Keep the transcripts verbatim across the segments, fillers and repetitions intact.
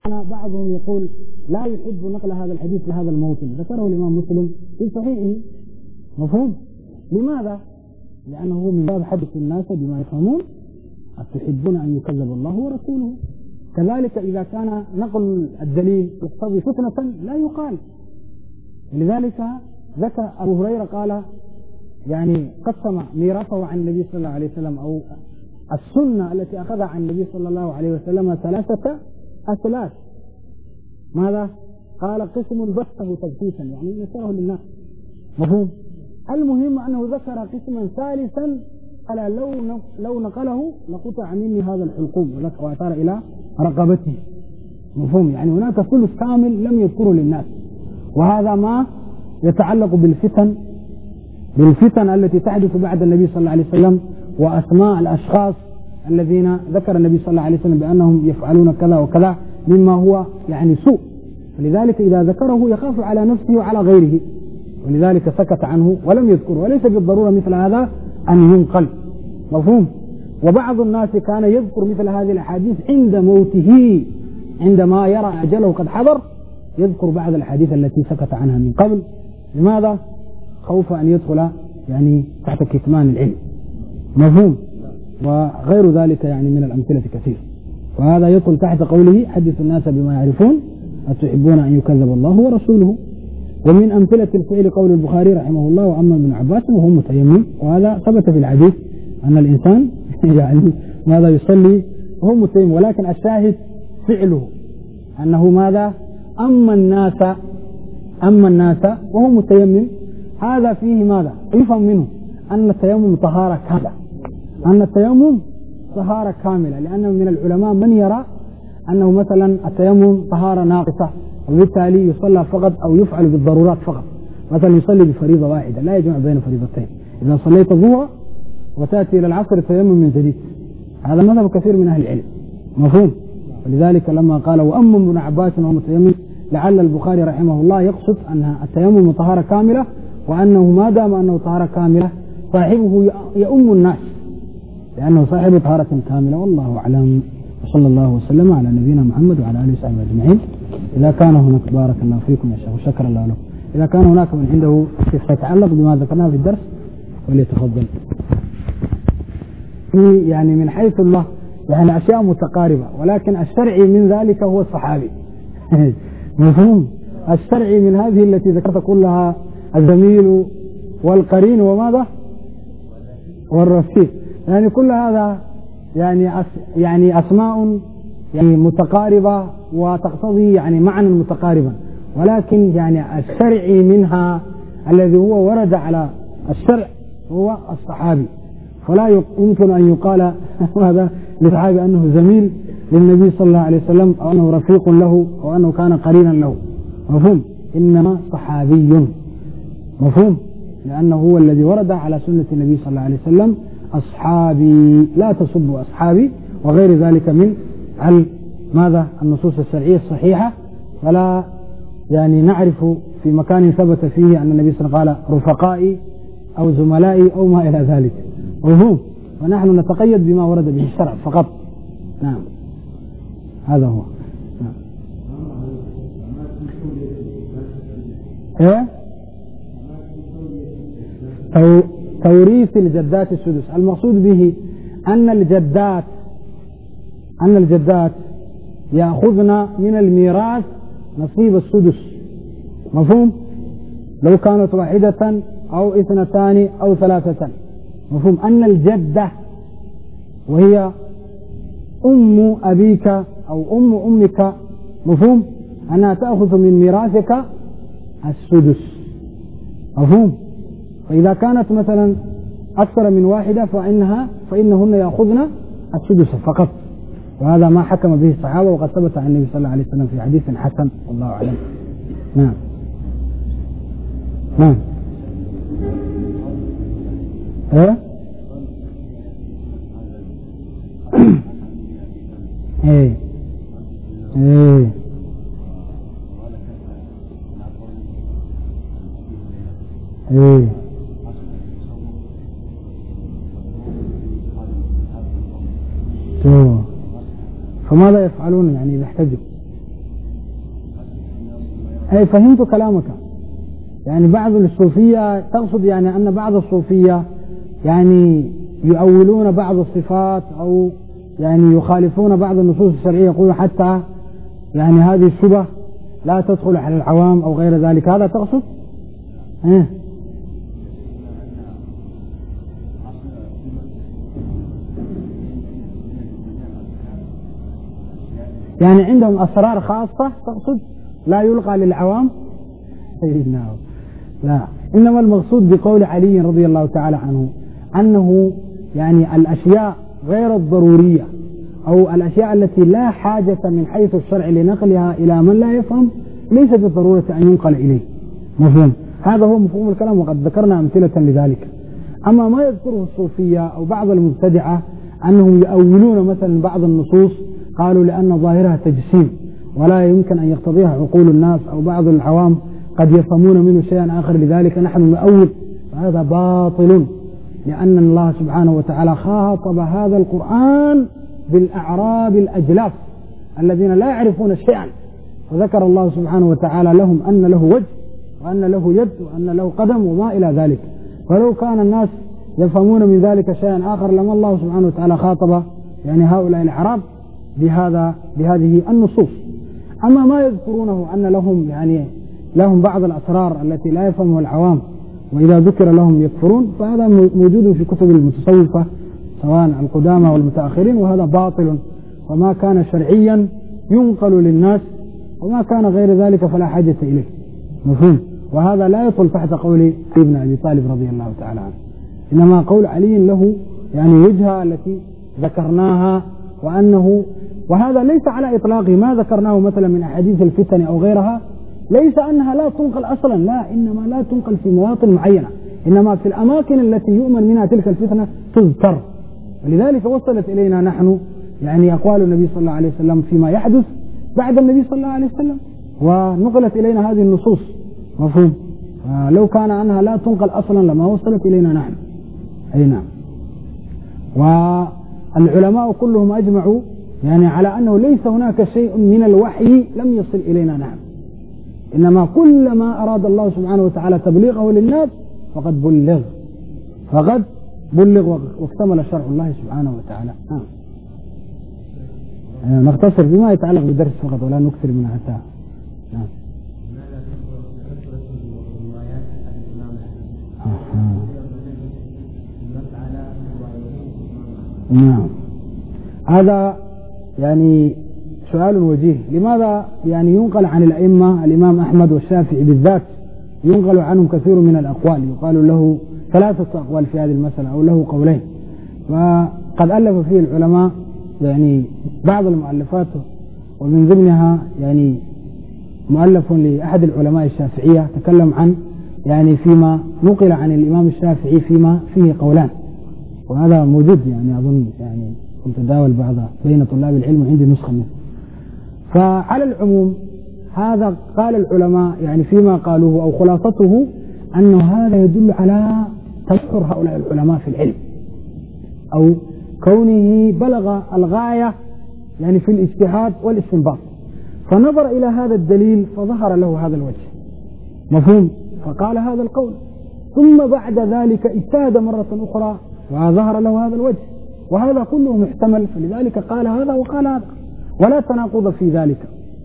بعضهم يقول لا يحب نقل هذا الحديث في هذا الموطن، ذكره الإمام مسلم في صحيحه. مفهوم؟ لماذا؟ لأنه من باب حدث الناس بما يفهمون، أتحبون أن يكذب الله ورسوله. كذلك إذا كان نقل الدليل يقتضي فتنة لا يقال. لذلك ذكر أبو هريرة قال يعني قسم ميراثه عن النبي صلى الله عليه وسلم أو السنة التي أخذها عن النبي صلى الله عليه وسلم ثلاثة أثلاث. ماذا؟ قال قسم بثه تبثيثا يعني يسره للناس. مفهوم؟ المهم أنه ذكر قسما ثالثا قال لو لو نقله لقطع مني هذا الحلقوم، وأشار إلى رقبته. مفهوم؟ يعني هناك ثلث كامل لم يذكره للناس، وهذا ما يتعلق بالفتن بالفتن التي تحدث بعد النبي صلى الله عليه وسلم، وأسماء الأشخاص الذين ذكر النبي صلى الله عليه وسلم بأنهم يفعلون كذا وكذا مما هو يعني سوء، فلذلك إذا ذكره يخاف على نفسه وعلى غيره، ولذلك سكت عنه ولم يذكره. وليس بالضرورة مثل هذا أن ينقل. مفهوم؟ وبعض الناس كان يذكر مثل هذه الأحاديث عند موته، عندما يرى أجله قد حضر يذكر بعض الأحاديث التي سكت عنها من قبل. لماذا؟ خوف أن يدخل يعني تحت كتمان العلم. مفهوم؟ وغير ذلك يعني من الأمثلة كثير. وهذا يدخل تحت قوله حدث الناس بما يعرفون أتحبون أن يكذب الله ورسوله. ومن أمثلة الفعل قول البخاري رحمه الله وأما ابن عباس وهو متيمم، وهذا ثبت في الحديث أن الإنسان يعني ماذا يصلي وهو متيمم، ولكن الشاهد فعله أنه ماذا أما الناس أما الناس وهو متيمم. هذا فيه ماذا يفهم منه أن التيمم طهارة كاملة، أن التيمم طهارة كاملة، لأن من العلماء من يرى أنه مثلا التيمم طهارة ناقصة وبالتالي يصلى فقط أو يفعل بالضرورات فقط، مثلا يصلي بفريضة واحدة لا يجمع بين فريضتين، إذا صليت الظهر وتأتي إلى العصر التيمم من جديد. هذا مذهب كثير من أهل العلم. مفهوم؟ ولذلك لما قال وأما ابن عباس وهو متيمم لعل البخاري رحمه الله يقصد أن التيمم طهارة كاملة، وأنه ما دام أنه طهارة كاملة صاحبه يؤم الناس لأنه صاحب طهارة كاملة. والله أعلم، وصلى الله وسلم على نبينا محمد وعلى آله وصحبه أجمعين. إذا كان هناك بارك الله فيكم يا شيخ وشكر الله له، إذا كان هناك من عنده شيء يتعلق بما ذكرناه في الدرس وليتفضل. في يعني من حيث الله يعني أشياء متقاربة، ولكن الشرعي من ذلك هو الصحابي. مفهوم؟ الشرعي من هذه التي ذكرت كلها الزميل والقرين وماذا والرفيق، يعني كل هذا يعني أس يعني أسماء يعني متقاربة وتقتضي يعني معنى متقاربا، ولكن يعني الشرعي منها الذي هو ورد على الشرع هو الصحابي. فلا يمكن أن يقال هذا للصحابي أنه زميل للنبي صلى الله عليه وسلم أو أنه رفيق له أو أنه كان قرينا له. مفهوم؟ إنما صحابي. مفهوم؟ لأنه هو الذي ورد على سنة النبي صلى الله عليه وسلم أصحابي لا تسبوا أصحابي وغير ذلك من ماذا النصوص الشرعية الصحيحة. فلا يعني نعرف في مكان ثبت فيه أن النبي صلى الله عليه وسلم قال رفقائي أو زملائي أو ما إلى ذلك. مفهوم؟ ونحن نتقيد بما ورد به الشرع فقط. نعم هذا هو. نعم. إيه؟ توريث الجدات السدس، المقصود به أن الجدات أن الجدات يأخذن من الميراث نصيب السدس. مفهوم؟ لو كانت واحدة أو اثنتان أو ثلاثة. مفهوم؟ أن الجدة وهي أم أبيك أو أم أمك، مفهوم؟ أنها تأخذ من ميراثك السدس. مفهوم؟ فإذا كانت مثلا أكثر من واحدة فإنها فإنهن يأخذن السدس فقط، وهذا ما حكم به الصحابة وقد ثبت عن النبي صلى الله عليه وسلم في حديث حسن والله أعلم. نعم نعم ايه ايه ايه ايه فماذا يفعلون يعني يحتجب؟ أي فهمت كلامك. يعني بعض الصوفية تقصد يعني أن بعض الصوفية يعني يؤولون بعض الصفات أو يعني يخالفون بعض النصوص الشرعية، يقولون حتى يعني هذه الشبه لا تدخل على العوام أو غير ذلك، هذا تقصد؟ إيه؟ يعني عندهم أسرار خاصة تقصد لا يلقى للعوام؟ نعم. لا، إنما المقصود بقول علي رضي الله تعالى عنه أنه يعني الأشياء غير الضرورية أو الأشياء التي لا حاجة من حيث الشرع لنقلها إلى من لا يفهم ليس بالضرورة أن ينقل إليه. مفهوم؟ هذا هو مفهوم الكلام، وقد ذكرنا أمثلة لذلك. أما ما يذكره الصوفية أو بعض المبتدعة أنهم يؤولون مثلا بعض النصوص، قالوا لأن ظاهرها تجسيم ولا يمكن أن يقتضيها عقول الناس أو بعض العوام قد يفهمون منه شيئا آخر، لذلك نحن نؤول، فهذا باطل، لأن الله سبحانه وتعالى خاطب هذا القرآن بالأعراب الأجلاف الذين لا يعرفون شيئا، وذكر الله سبحانه وتعالى لهم أن له وجه وأن له يد وأن له قدم وما إلى ذلك. فلو كان الناس يفهمون من ذلك شيئا آخر لما الله سبحانه وتعالى خاطب يعني هؤلاء الأعراب بهذا بهذه النصوص. أما ما يذكرونه أن لهم يعني لهم بعض الأسرار التي لا يفهمها العوام وإذا ذكر لهم يكفرون، فهذا موجود في كتب المتصوفة سواء القدامى والمتأخرين، وهذا باطل، وما كان شرعيا ينقل للناس وما كان غير ذلك فلا حاجة إليه. مفهوم؟ وهذا لا يدخل تحت قول ابن أبي طالب رضي الله تعالى عنه، إنما قول علي له يعني وجهة التي ذكرناها، وأنه وهذا ليس على إطلاقه ما ذكرناه مثلا من أحاديث الفتن أو غيرها، ليس أنها لا تنقل أصلا، لا، إنما لا تنقل في مواطن معينة، إنما في الأماكن التي يؤمن منها تلك الفتنة تذكر. ولذلك وصلت إلينا نحن يعني أقوال النبي صلى الله عليه وسلم فيما يحدث بعد النبي صلى الله عليه وسلم، ونقلت إلينا هذه النصوص. مفهوم؟ لو كان عنها لا تنقل أصلا لما وصلت إلينا نحن. أي نعم. والعلماء كلهم أجمعوا يعني على أنه ليس هناك شيء من الوحي لم يصل إلينا نحن، إنما كل ما أراد الله سبحانه وتعالى تبليغه للناس فقد بلغ فقد بلغ واكتمل شرع الله سبحانه وتعالى. آه. آه. نختصر بما يتعلق بالدرس فقط ولا نكثر منها حتى. نعم. نعم. هذا يعني سؤال وجيه. لماذا يعني ينقل عن الأئمة الإمام أحمد والشافعي بالذات ينقل عنهم كثير من الأقوال، يقال له ثلاثة أقوال في هذه المسألة أو له قولين، وقد ألف فيه العلماء يعني بعض المؤلفات، ومن ضمنها يعني مؤلف لأحد العلماء الشافعية تكلم عن يعني فيما نقل عن الإمام الشافعي فيما فيه قولان، وهذا موجود يعني أظن يعني كنت أداول بعض بين طلاب العلم وعندي نسخة منه. فعلى العموم هذا قال العلماء يعني فيما قالوه أو خلاصته أنه هذا يدل على تبحر هؤلاء العلماء في العلم أو كونه بلغ الغاية يعني في الاجتهاد والاستنباط، فنظر إلى هذا الدليل فظهر له هذا الوجه. مفهوم؟ فقال هذا القول، ثم بعد ذلك اجتهد مرة أخرى وظهر له هذا الوجه، وهذا كله محتمل، فلذلك قال هذا وقال هذا، ولا تناقض في ذلك،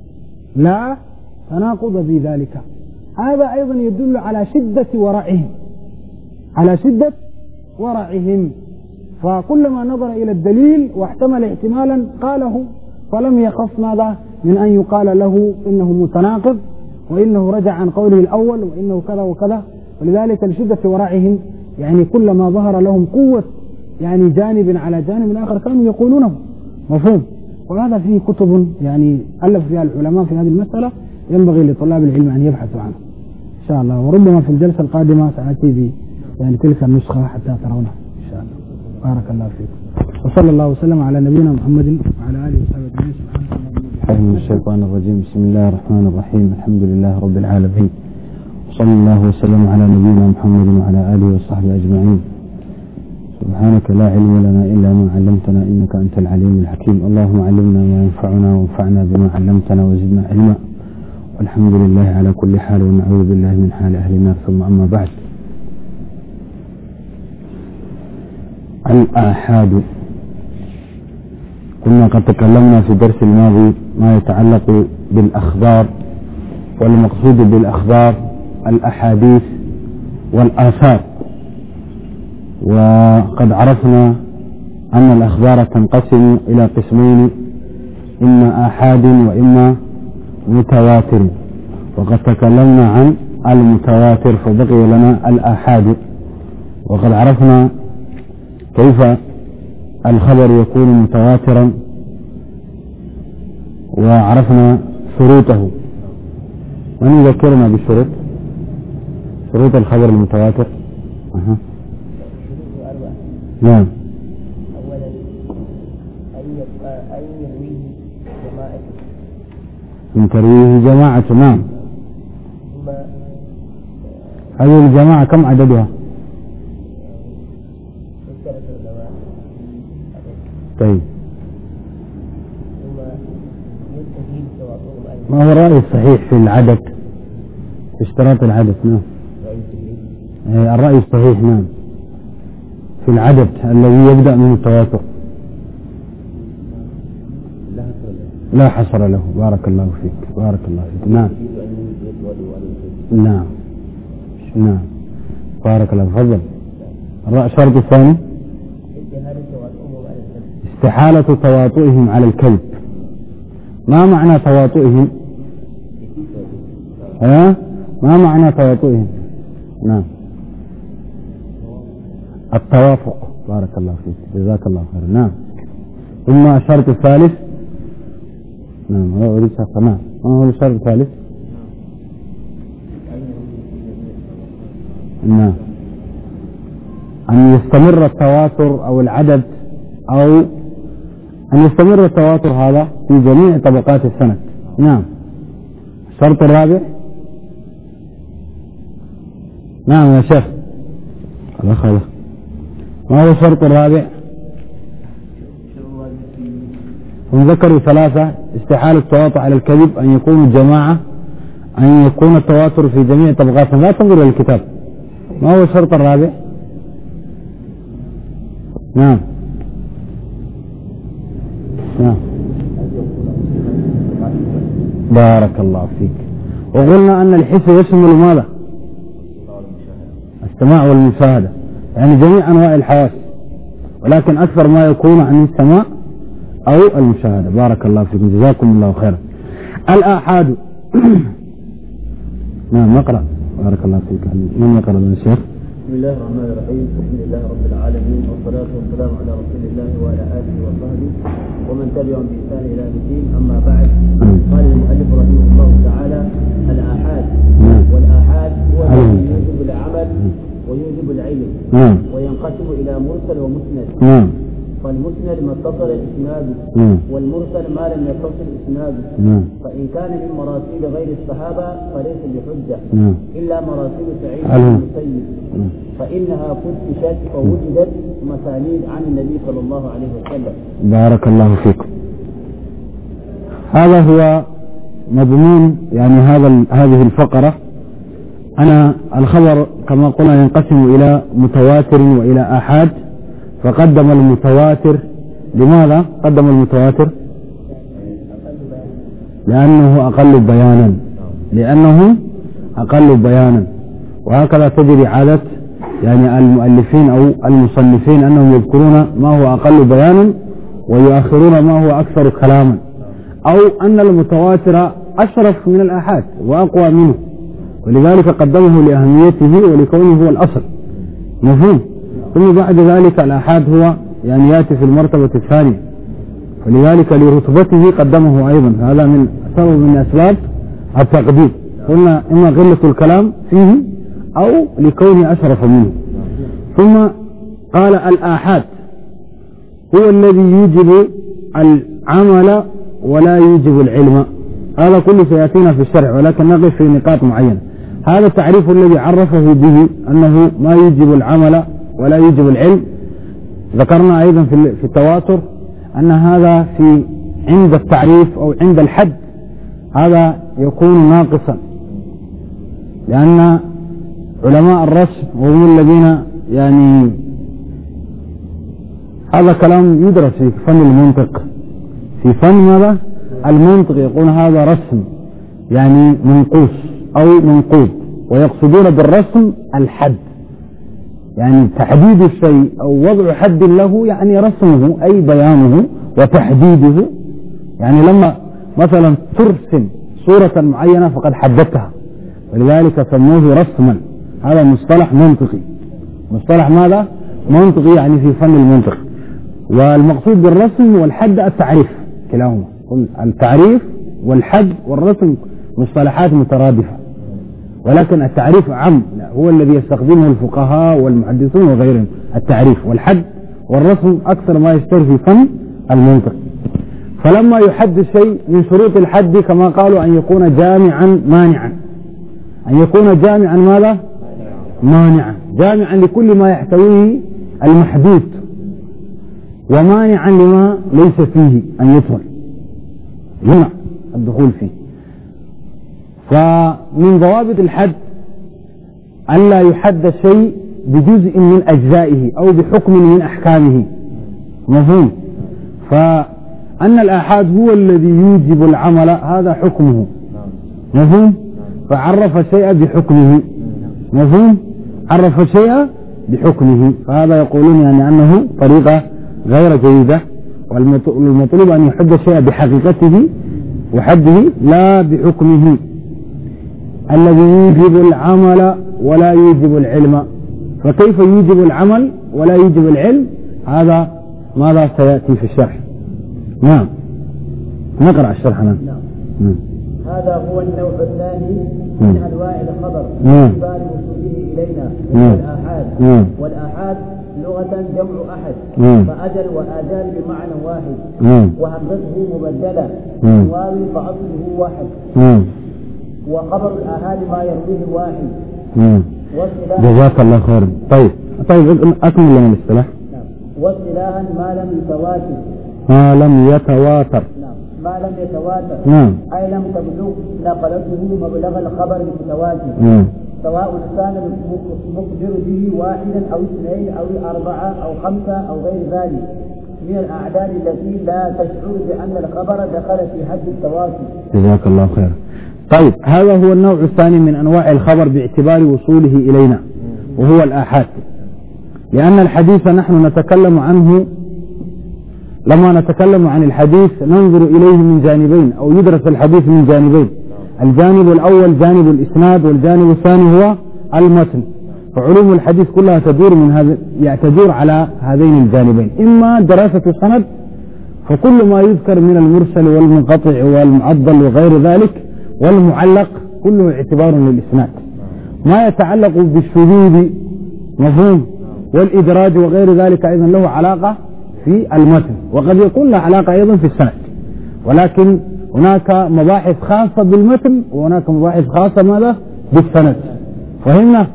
لا تناقض في ذلك. هذا أيضا يدل على شدة ورعهم على شدة ورعهم فكلما نظر إلى الدليل واحتمل احتمالا قاله، فلم يخف ماذا من أن يقال له إنه متناقض وإنه رجع عن قوله الأول وإنه كذا وكذا. ولذلك لشدة ورعهم يعني كلما ظهر لهم قوة يعني جانب على جانب آخر كانوا يقولونه. مفهوم؟ وهذا فيه كتب يعني ألف فيها العلماء في هذه المسألة، ينبغي لطلاب العلم أن يبحثوا عنها إن شاء الله، وربما في الجلسة القادمة سأتي ب يعني تلك النسخة حتى ترونها إن شاء الله. بارك الله فيكم، وصلى الله وسلم على نبينا محمد وعلى آله وصحبه أجمعين. سبحانك اللهم من الشيطان الرجيم. بسم الله الرحمن الرحيم. الحمد لله رب العالمين، وصلى الله وسلم على نبينا محمد وعلى آله وصحبه أجمعين. سبحانك لا علم لنا إلا ما علمتنا إنك أنت العليم الحكيم. اللهم علمنا ما ينفعنا وانفعنا بما علمتنا وزدنا علما، الحمد لله على كل حال، ونعوذ بالله من حال أهل النار. ثم أما بعد، الآحاد. كنا قد تكلمنا في الدرس الماضي ما يتعلق بالأخبار، والمقصود بالأخبار الأحاديث والآثار، وقد عرفنا أن الأخبار تنقسم إلى قسمين، إما آحاد وإما متواتر، وقد تكلمنا عن المتواتر فبقي لنا الآحاد، وقد عرفنا كيف الخبر يكون متواترا، وعرفنا شروطه. من يذكرنا بالشروط؟ شروط الخبر المتواتر. أه. نعم. أولا أن يرويه جماعة، من ترويه جماعة. نعم. ثم هذه الجماعة كم عددها؟ طيب، ما هو الرأي الصحيح في العدد، في اشتراط العدد؟ نعم، الرأي الصحيح نعم في العدد الذي يبدأ من التواتر. لا حصر له. بارك الله فيك، بارك الله فيك. نعم نعم نعم بارك الله. تفضل. الرأي الشرط الثاني استحالة تواطؤهم على الكذب. ما معنى تواطؤهم؟ ها؟ ما معنى تواطؤهم؟ نعم، التوافق. بارك الله فيك، جزاك الله خير. نعم. ثم الشرط الثالث. نعم، هو أريد شرط. نعم، ما هو الشرط الثالث؟ نعم، أن يستمر التواتر أو العدد، أو أن يستمر التواتر هذا في جميع طبقات السند. نعم. الشرط الرابع. نعم يا شيخ. خلاص خلاص. ما هو الشرط الرابع؟ هم ذكروا ثلاثة: استحالة التواطؤ على الكذب، أن يكون الجماعة، أن يكون التواتر في جميع طبقات. لا تنظر إلى الكتاب. ما هو الشرط الرابع؟ نعم نعم بارك الله فيك. وقلنا أن الحس يشمل ماذا؟ السماع والمشاهدة، يعني جميع أنواع الحواس، ولكن أكثر ما يكون عن السماع أو المشاهدة. بارك الله فيكم، جزاكم الله خيرا. الآحاد. نعم نقرأ. بارك الله فيك. من يقرأ من الشيخ؟ بسم الله الرحمن الرحيم. الحمد لله رب العالمين، والصلاة والسلام على رسول الله وعلى آله وصحبه ومن تبعهم بإحسان إلى يوم الدين. أما بعد، قال المؤلف رحمه الله تعالى: الآحاد. والآحاد هو الذي يوجب العمل ويوجب العلم، وينقسم إلى مرسل ومسند. فالمسند ما اتصل إسناده، والمرسل ما لم يتصل إسناده. فإن كان من مراسيل غير الصحابة فليس بحجة، إلا مراسيل سعيد بن المسيب، فإنها فتشت ووجدت مسانيد عن النبي صلى الله عليه وسلم. بارك الله فيكم. هذا هو مضمون يعني هذا هذه الفقرة. أنا الخبر كما قلنا ينقسم إلى متواتر وإلى آحاد، فقدم المتواتر. لماذا قدم المتواتر؟ لأنه أقل بيانا، لأنه أقل بيانا. وهكذا تجري عادة يعني المؤلفين أو المصنفين أنهم يذكرون ما هو أقل بيانا ويؤخرون ما هو أكثر كلاما، أو أن المتواتر أشرف من الآحاد وأقوى منه، ولذلك قدمه لأهميته ولكونه هو الأصل. مفهوم؟ ثم بعد ذلك الآحاد هو يعني يأتي في المرتبة الثانية، ولذلك لرتبته قدمه أيضا. هذا من سبب من أسباب التقديم. قلنا إما قلة الكلام فيه أو لكونه أشرف منه. ثم قال الآحاد هو الذي يوجب العمل ولا يوجب العلم. هذا كله سيأتينا في الشرع، ولكن نقف في نقاط معينة. هذا التعريف الذي عرفه به أنه ما يوجب العمل ولا يوجب العلم. ذكرنا أيضا في التواتر أن هذا في عند التعريف أو عند الحد هذا يكون ناقصا، لأن علماء الرسم وهم الذين يعني هذا كلام يدرس في فن المنطق، في فن ماذا؟ المنطق، يقول هذا رسم يعني منقوص أو منقوب، ويقصدون بالرسم الحد، يعني تحديد الشيء أو وضع حد له، يعني رسمه أي بيانه وتحديده. يعني لما مثلا ترسم صورة معينة فقد حددتها، ولذلك سموه رسما. هذا مصطلح منطقي، مصطلح ماذا؟ منطقي، يعني في فن المنطق. والمقصود بالرسم والحد التعريف، كلاهما التعريف والحد والرسم مصطلحات مترادفة، ولكن التعريف عام هو الذي يستخدمه الفقهاء والمحدثون وغيرهم. التعريف والحد والرسم أكثر ما يشتهر في فن المنطق. فلما يحد الشيء من شروط الحد كما قالوا أن يكون جامعا مانعا، أن يكون جامعا ماذا؟ مانعا، جامعا لكل ما يحتويه المحدود، ومانعا لما ليس فيه أن يدخل، يمنع الدخول فيه. فمن ضوابط الحد ألا يحد الشيء بجزء من أجزائه أو بحكم من أحكامه، مفهوم؟ فأن الآحاد هو الذي يوجب العمل، هذا حكمه، مفهوم؟ فعرف الشيء بحكمه، مفهوم؟ عرف الشيء بحكمه، فهذا يقولون يعني أنه طريقة غير جيدة، والمطلوب أن يحد الشيء بحقيقته وحده لا بحكمه، الذي يوجب العمل ولا يوجب العلم. فكيف يوجب العمل ولا يوجب العلم؟ هذا ماذا سيأتي في الشرح. نعم، نقرأ الشرح. نعم. نعم. هذا هو النوع الثاني من أنواع الخبر باعتبار وصوله إلينا، وهو الآحاد. والآحاد لغة جمع أحد، فأجل وآجال بمعنى واحد، وهمزته مبدلة من واو فأصله واحد، وخبر الآحاد ما يرويه الواحد. جزاك الله خيرا. طيب طيب أكمل لنا الاصطلاح. واصطلاحا ما لم يتواتر، ما لم يتواتر نعم ما لم يتواتر نعم أي لم تبلغ نقلته مبلغ الخبر المتواتر، نعم سواء كان المخبر به واحدا أو اثنين أو أربعة أو خمسة أو غير ذلك من الأعداد التي لا تشعر بأن الخبر دخل في حد التواتر. جزاك الله خيرا. طيب هذا هو النوع الثاني من أنواع الخبر باعتبار وصوله إلينا، وهو الآحاد. لأن الحديث نحن نتكلم عنه، لما نتكلم عن الحديث ننظر إليه من جانبين، أو يدرس الحديث من جانبين. الجانب الأول جانب الإسناد، والجانب الثاني هو المتن. فعلوم الحديث كلها تدور من هذا، يعني تدور على هذين الجانبين، إما دراسة السند، فكل ما يذكر من المرسل والمنقطع والمعضل وغير ذلك والمعلق كله اعتبار للإسناد. ما يتعلق بالشذوذ، مفهوم، والإدراج وغير ذلك أيضا له علاقة في المتن، وقد يكون له علاقة أيضا في السند، ولكن هناك مباحث خاصة بالمتن وهناك مباحث خاصة ماذا؟ بالسند. فهمنا؟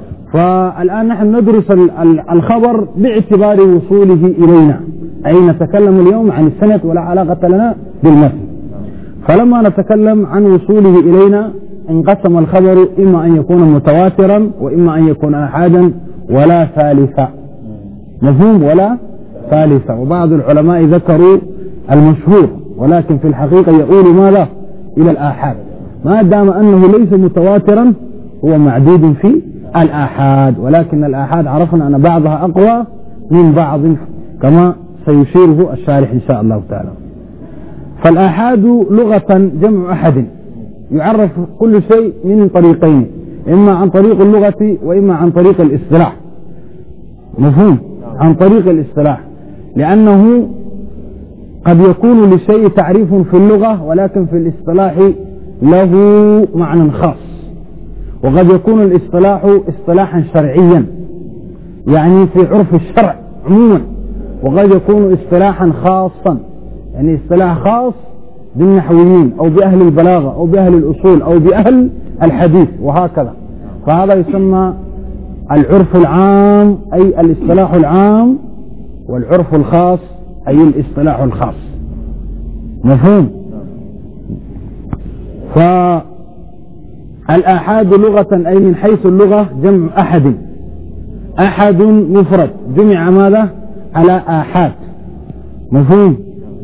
فالآن نحن ندرس الخبر باعتبار وصوله إلينا، أي نتكلم اليوم عن السند ولا علاقة لنا بالمتن. فلما نتكلم عن وصوله إلينا انقسم الخبر إما أن يكون متواترا وإما أن يكون آحادا ولا ثالثا، مفهوم؟ ولا ثالثا. وبعض العلماء ذكروا المشهور، ولكن في الحقيقة يقول ماذا؟ إلى الآحاد، ما دام أنه ليس متواترا هو معدود في الآحاد، ولكن الآحاد عرفنا أن بعضها أقوى من بعض كما سيشيره الشارح إن شاء الله تعالى. فالآحاد لغة جمع أحد، يعرف كل شيء من طريقين، إما عن طريق اللغة وإما عن طريق الاصطلاح، مفهوم؟ عن طريق الاصطلاح، لأنه قد يكون للشيء تعريف في اللغة ولكن في الاصطلاح له معنى خاص، وقد يكون الاصطلاح اصطلاحا شرعيا يعني في عرف الشرع عموما، وقد يكون اصطلاحا خاصا يعني اصطلاح خاص بالنحويين أو بأهل البلاغة أو بأهل الأصول أو بأهل الحديث وهكذا. فهذا يسمى العرف العام أي الاصطلاح العام، والعرف الخاص أي الاصطلاح الخاص، مفهوم؟ فالآحاد لغة أي من حيث اللغة جمع أحد، أحد مفرد جمع ماذا على آحاد، مفهوم؟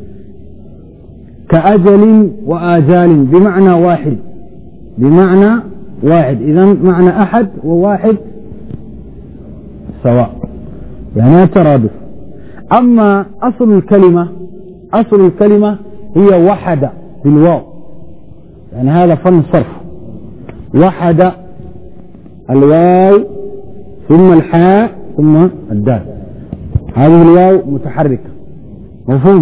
كأجل وآجال بمعنى واحد، بمعنى واحد، إذن معنى أحد وواحد سواء، يعني ترادف. أما أصل الكلمة، أصل الكلمة هي وحد بالواو، يعني هذا فن الصرف، وحد الواو ثم الحاء ثم الدال، هذه الواو متحركة، مفهوم؟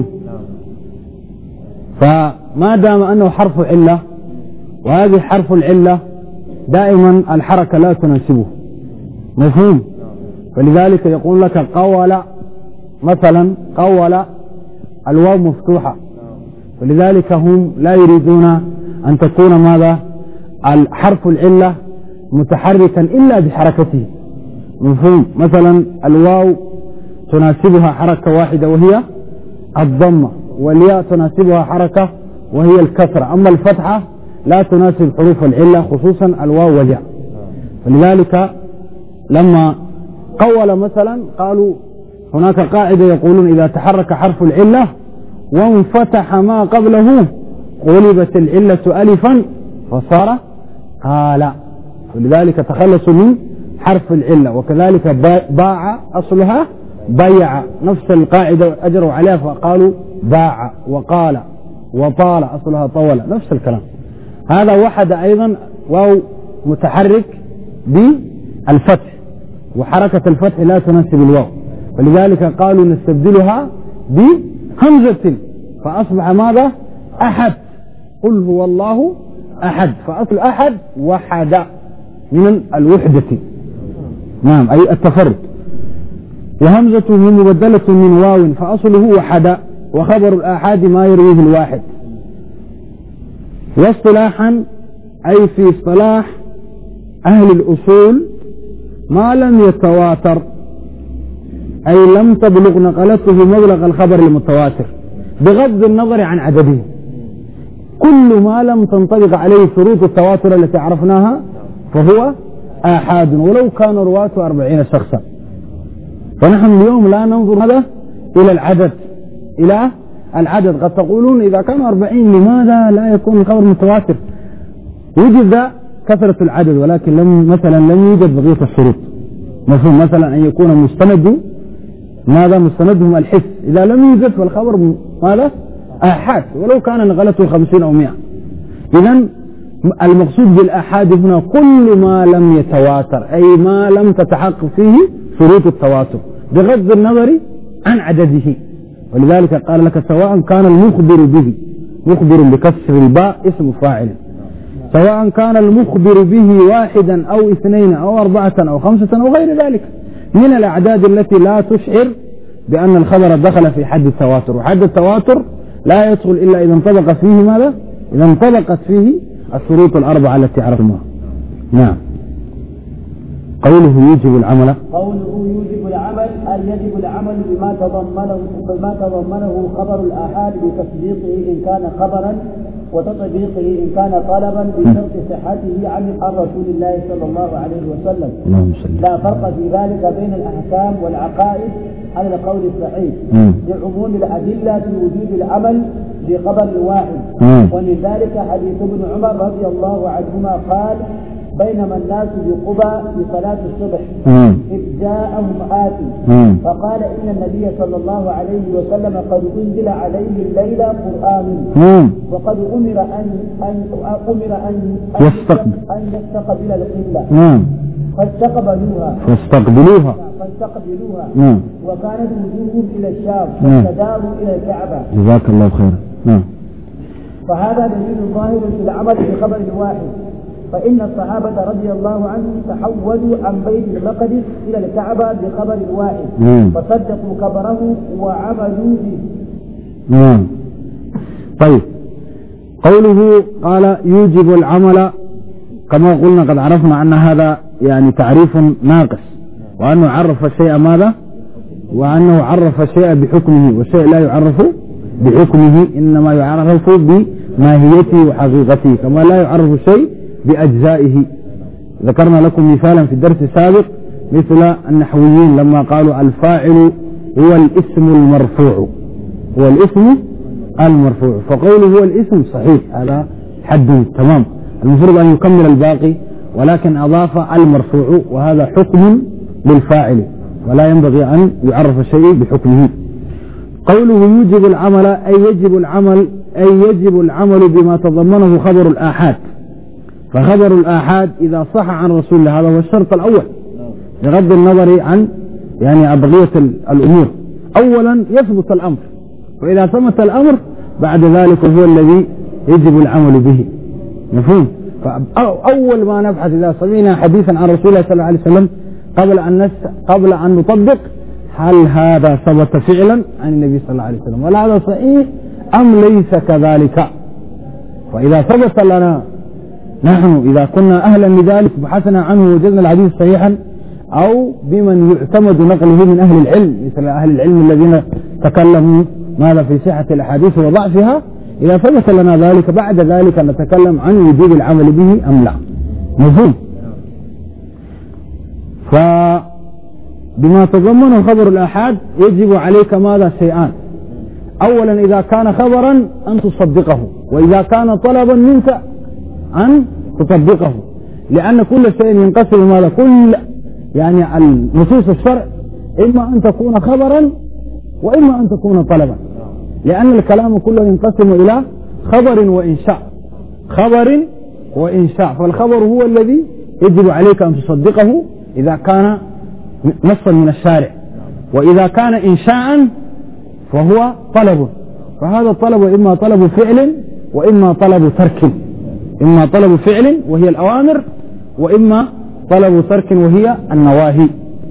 فما دام أنه حرف علة وهذه حرف العلة دائما الحركة لا تناسبه، مفهوم؟ فلذلك يقول لك قول مثلا، قول الواو مفتوحة، ولذلك هم لا يريدون أن تكون ماذا الحرف العلة متحركا إلا بحركته، مفهوم؟ مثلا الواو تناسبها حركة واحدة وهي الضمة، والياء تناسبها حركة وهي الكسرة، أما الفتحة لا تناسب حروف العلة خصوصا الواو والياء. فلذلك لما قول مثلا قالوا هناك قاعدة يقولون إذا تحرك حرف العلة وانفتح ما قبله قلبت العلة ألفا فصار قال، ولذلك تخلصوا من حرف العلة. وكذلك باع أصلها بيع، نفس القاعدة أجروا عليها فقالوا باع، وقال وطال أصلها طول، نفس الكلام. هذا وحد أيضا واو متحرك بالفتح، وحركة الفتح لا تناسب الواو، فلذلك قالوا نستبدلها بهمزة فأصبح ماذا أحد، قل هو الله أحد، فأصل أحد وحد من الوحدة، نعم أي التفرد. وهمزته مبدلة من واو فأصله وحد، وخبر الآحاد ما يرويه الواحد. واصطلاحا أي في اصطلاح أهل الأصول ما لم يتواتر، أي لم تبلغ نقلته مبلغ الخبر المتواتر بغض النظر عن عدده، كل ما لم تنطبق عليه شروط التواتر التي عرفناها فهو آحاد ولو كان رواته أربعين شخصا. فنحن اليوم لا ننظر هذا إلى العدد، إلى العدد. قد تقولون إذا كانوا أربعين لماذا لا يكون الخبر متواتر؟ وجد كثرة العدد ولكن لم مثلا لم يوجد بقية الشروط، مفهوم؟ مثلا أن يكون مستند ماذا مستندهم الحس، إذا لم يوجد فالخبر ماذا آحاد ولو كان نقلته خمسين أو مئة. إذن المقصود بالآحاد هنا كل ما لم يتواتر، أي ما لم تتحقق فيه شروط التواتر بغض النظر عن عدده. ولذلك قال لك سواء كان المخبر به، مخبر بكسر الباء اسم فاعل، سواء كان المخبر به واحدا أو اثنين أو أربعة أو خمسة أو غير ذلك من الأعداد التي لا تشعر بأن الخبر دخل في حد التواتر. وحد التواتر لا يدخل إلا إذا انطبق فيه ماذا؟ إذا انطبقت فيه الشروط الأربعة التي عرفناها. نعم. قوله يوجب العمل، قوله يوجب العمل أي يجب العمل بما تضمنه بما تضمنه خبر الآحاد بتصديقه إن كان خبرا وتطبيقه إن كان طلبا بشرط صحته عن رسول الله صلى الله عليه وسلم. لا فرق في ذلك بين الأحكام والعقائد على القول الصحيح لعموم الأدلة في وجوب العمل بخبر واحد. ومن ذلك حديث ابن عمر رضي الله عنهما قال بينما الناس بقبى في صلاة الصبح إذ جاءهم آتي فقال إن النبي صلى الله عليه وسلم قد أنزل عليه الليلة قرآن وقد أمر أن أن أمر أن أن يستقبل القبلة فاستقبلوها فاستقبلوها فاستقبلوها نعم. وكانت وجوههم إلى الشام فاستداروا إلى الكعبة. جزاك الله خيرا. نعم. فهذا دليل ظاهر في العمل بخبر واحد، فإن الصحابة رضي الله عنهم تحولوا عن بيت المقدس إلى الكعبة بخبر واحد فصدقوا خبره وعملوا به. نعم. طيب قوله قال يوجب العمل، كما قلنا قد عرفنا أن هذا يعني تعريف ناقص، وأنه عرف الشيء ماذا؟ وأنه عرف الشيء بحكمه والشيء لا يعرف بحكمه، إنما يعرف بماهيته وحقيقته، كما لا يعرف شيء بأجزائه. ذكرنا لكم مثالا في الدرس السابق مثل النحويين لما قالوا الفاعل هو الاسم المرفوع، هو الاسم المرفوع، فقوله هو الاسم صحيح، هذا حد تمام، المفروض أن يكمل الباقي، ولكن أضاف المرفوع، وهذا حكم للفاعل ولا ينبغي أن يعرف شيء بحكمه. قوله يوجب العمل أي يجب العمل أي يجب العمل بما تضمنه خبر الآحاد، فخبر الآحاد إذا صح عن رسول الله هذا هو الشرط الأول بغض النظر عن يعني بقية الأمور. أولا يثبت الأمر، وإذا ثبت الأمر بعد ذلك هو الذي يجب العمل به. مفهوم؟ فأول ما نبحث إذا سمعنا حديثا عن رسول الله صلى الله عليه وسلم قبل أن نس قبل أن نطبق هل هذا ثبت فعلا عن النبي صلى الله عليه وسلم، ولا هذا صحيح أم ليس كذلك. فإذا ثبت لنا نحن إذا كنا أهلا لذلك بحثنا عنه وجدنا الحديث صحيحا، أو بمن يعتمد نقله من أهل العلم مثل أهل العلم الذين تكلموا ماذا في صحة الأحاديث وضعفها، إذا ثبت لنا ذلك بعد ذلك نتكلم عن وجوب العمل به أم لا. مفهوم؟ فبما تضمنه خبر الآحاد يجب عليك ماذا شيئان. أولا إذا كان خبرا أن تصدقه، وإذا كان طلبا منك أن تطبقه، لأن كل شيء ينقسم ماذا كل يعني النصوص الشرع إما أن تكون خبرا وإما أن تكون طلبا، لأن الكلام كله ينقسم إلى خبر وإنشاء، خبر وإنشاء، فالخبر هو الذي يجب عليك أن تصدقه إذا كان نصا من الشارع، وإذا كان إنشاء فهو طلب، فهذا الطلب إما طلب فعل وإما طلب ترك، إما طلب فعل وهي الأوامر، وإما طلب ترك وهي النواهي.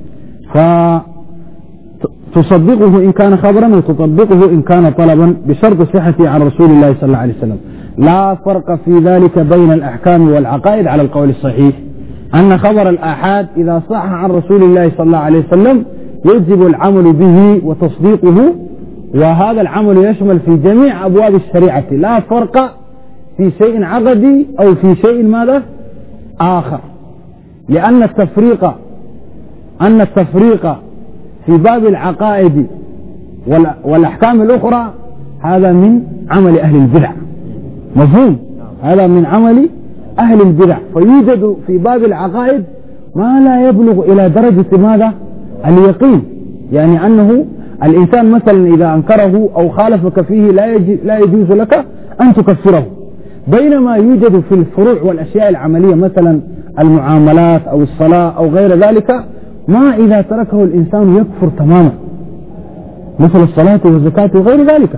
فتصدقه إن كان خبرا وتطبقه إن كان طلبا بشرط صحته عن رسول الله صلى الله عليه وسلم. لا فرق في ذلك بين الأحكام والعقائد على القول الصحيح، أن خبر الآحاد إذا صح عن رسول الله صلى الله عليه وسلم يجب العمل به وتصديقه، وهذا العمل يشمل في جميع أبواب الشريعة، لا فرق في شيء عقدي أو في شيء ماذا آخر، لأن التفريق أن التفريق في باب العقائد والأحكام الأخرى هذا من عمل أهل البدع. مفهوم؟ هذا من عمل أهل البدع، فيوجد في باب العقائد ما لا يبلغ إلى درجة ماذا اليقين، يعني أنه الإنسان مثلا إذا أنكره أو خالفك فيه لا لا يجوز لك أن تكفره، بينما يوجد في الفروع والأشياء العملية مثلا المعاملات أو الصلاة أو غير ذلك ما إذا تركه الإنسان يكفر تماما، مثل الصلاة والزكاة وغير ذلك.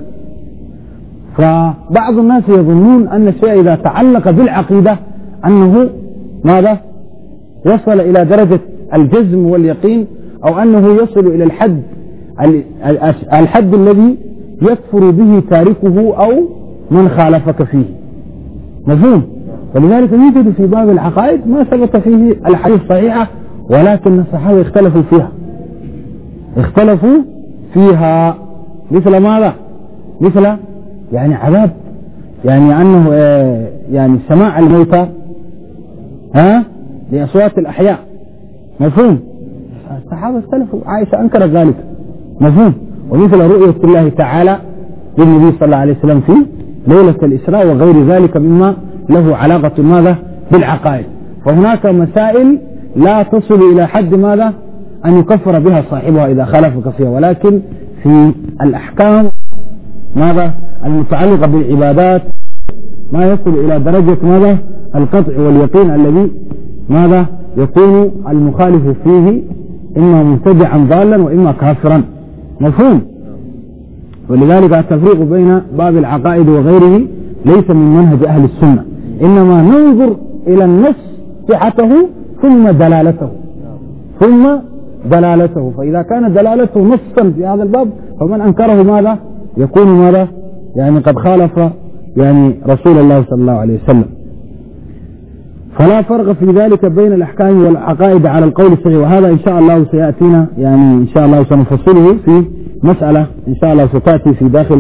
فبعض الناس يظنون أن الشيء إذا تعلق بالعقيدة أنه ماذا وصل إلى درجة الجزم واليقين، أو أنه يصل إلى الحد الحد الذي يكفر به تاركه أو من خالفك فيه. مفهوم؟ فلذلك يوجد في باب العقائد ما ثبت فيه الحديث صحيحة، ولكن الصحابة اختلفوا فيها اختلفوا فيها مثل ماذا؟ مثل يعني عذاب، يعني أنه يعني سماع الموتى ها لأصوات الأحياء. مفهوم؟ الصحابة اختلفوا، عائشة أنكرت ذلك. مفهوم؟ ومثل رؤية الله تعالى للنبي صلى الله عليه وسلم في ليلة الإسراء وغير ذلك مما له علاقة ماذا بالعقائد. فهناك مسائل لا تصل إلى حد ماذا أن يكفر بها صاحبها إذا خالفك فيها، ولكن في الأحكام ماذا المتعلقة بالعبادات ما يصل إلى درجة ماذا القطع واليقين الذي ماذا يكون المخالف فيه إما مبتدعا ضالا وإما كافرا. مفهوم؟ ولذلك التفريق بين باب العقائد وغيره ليس من منهج أهل السنة، إنما ننظر إلى النص صحته ثم دلالته ثم دلالته فإذا كانت دلالته نصا في هذا الباب فمن أنكره ماذا يكون ماذا يعني قد خالف يعني رسول الله صلى الله عليه وسلم. فلا فرق في ذلك بين الأحكام والعقائد على القول الصحيح، وهذا إن شاء الله سيأتينا يعني إن شاء الله سنفصله في مسألة إن شاء الله ستأتي في داخل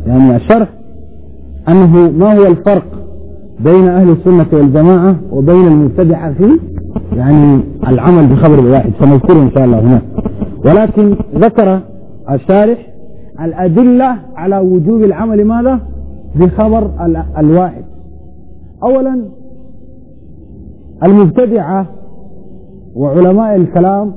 يعني الشرح أنه ما هو الفرق بين أهل السنة والجماعة وبين المبتدعة في يعني العمل بخبر الواحد، سنذكره إن شاء الله هنا. ولكن ذكر الشارح الأدلة على وجوب العمل ماذا بخبر الواحد. أولا المبتدعة وعلماء الكلام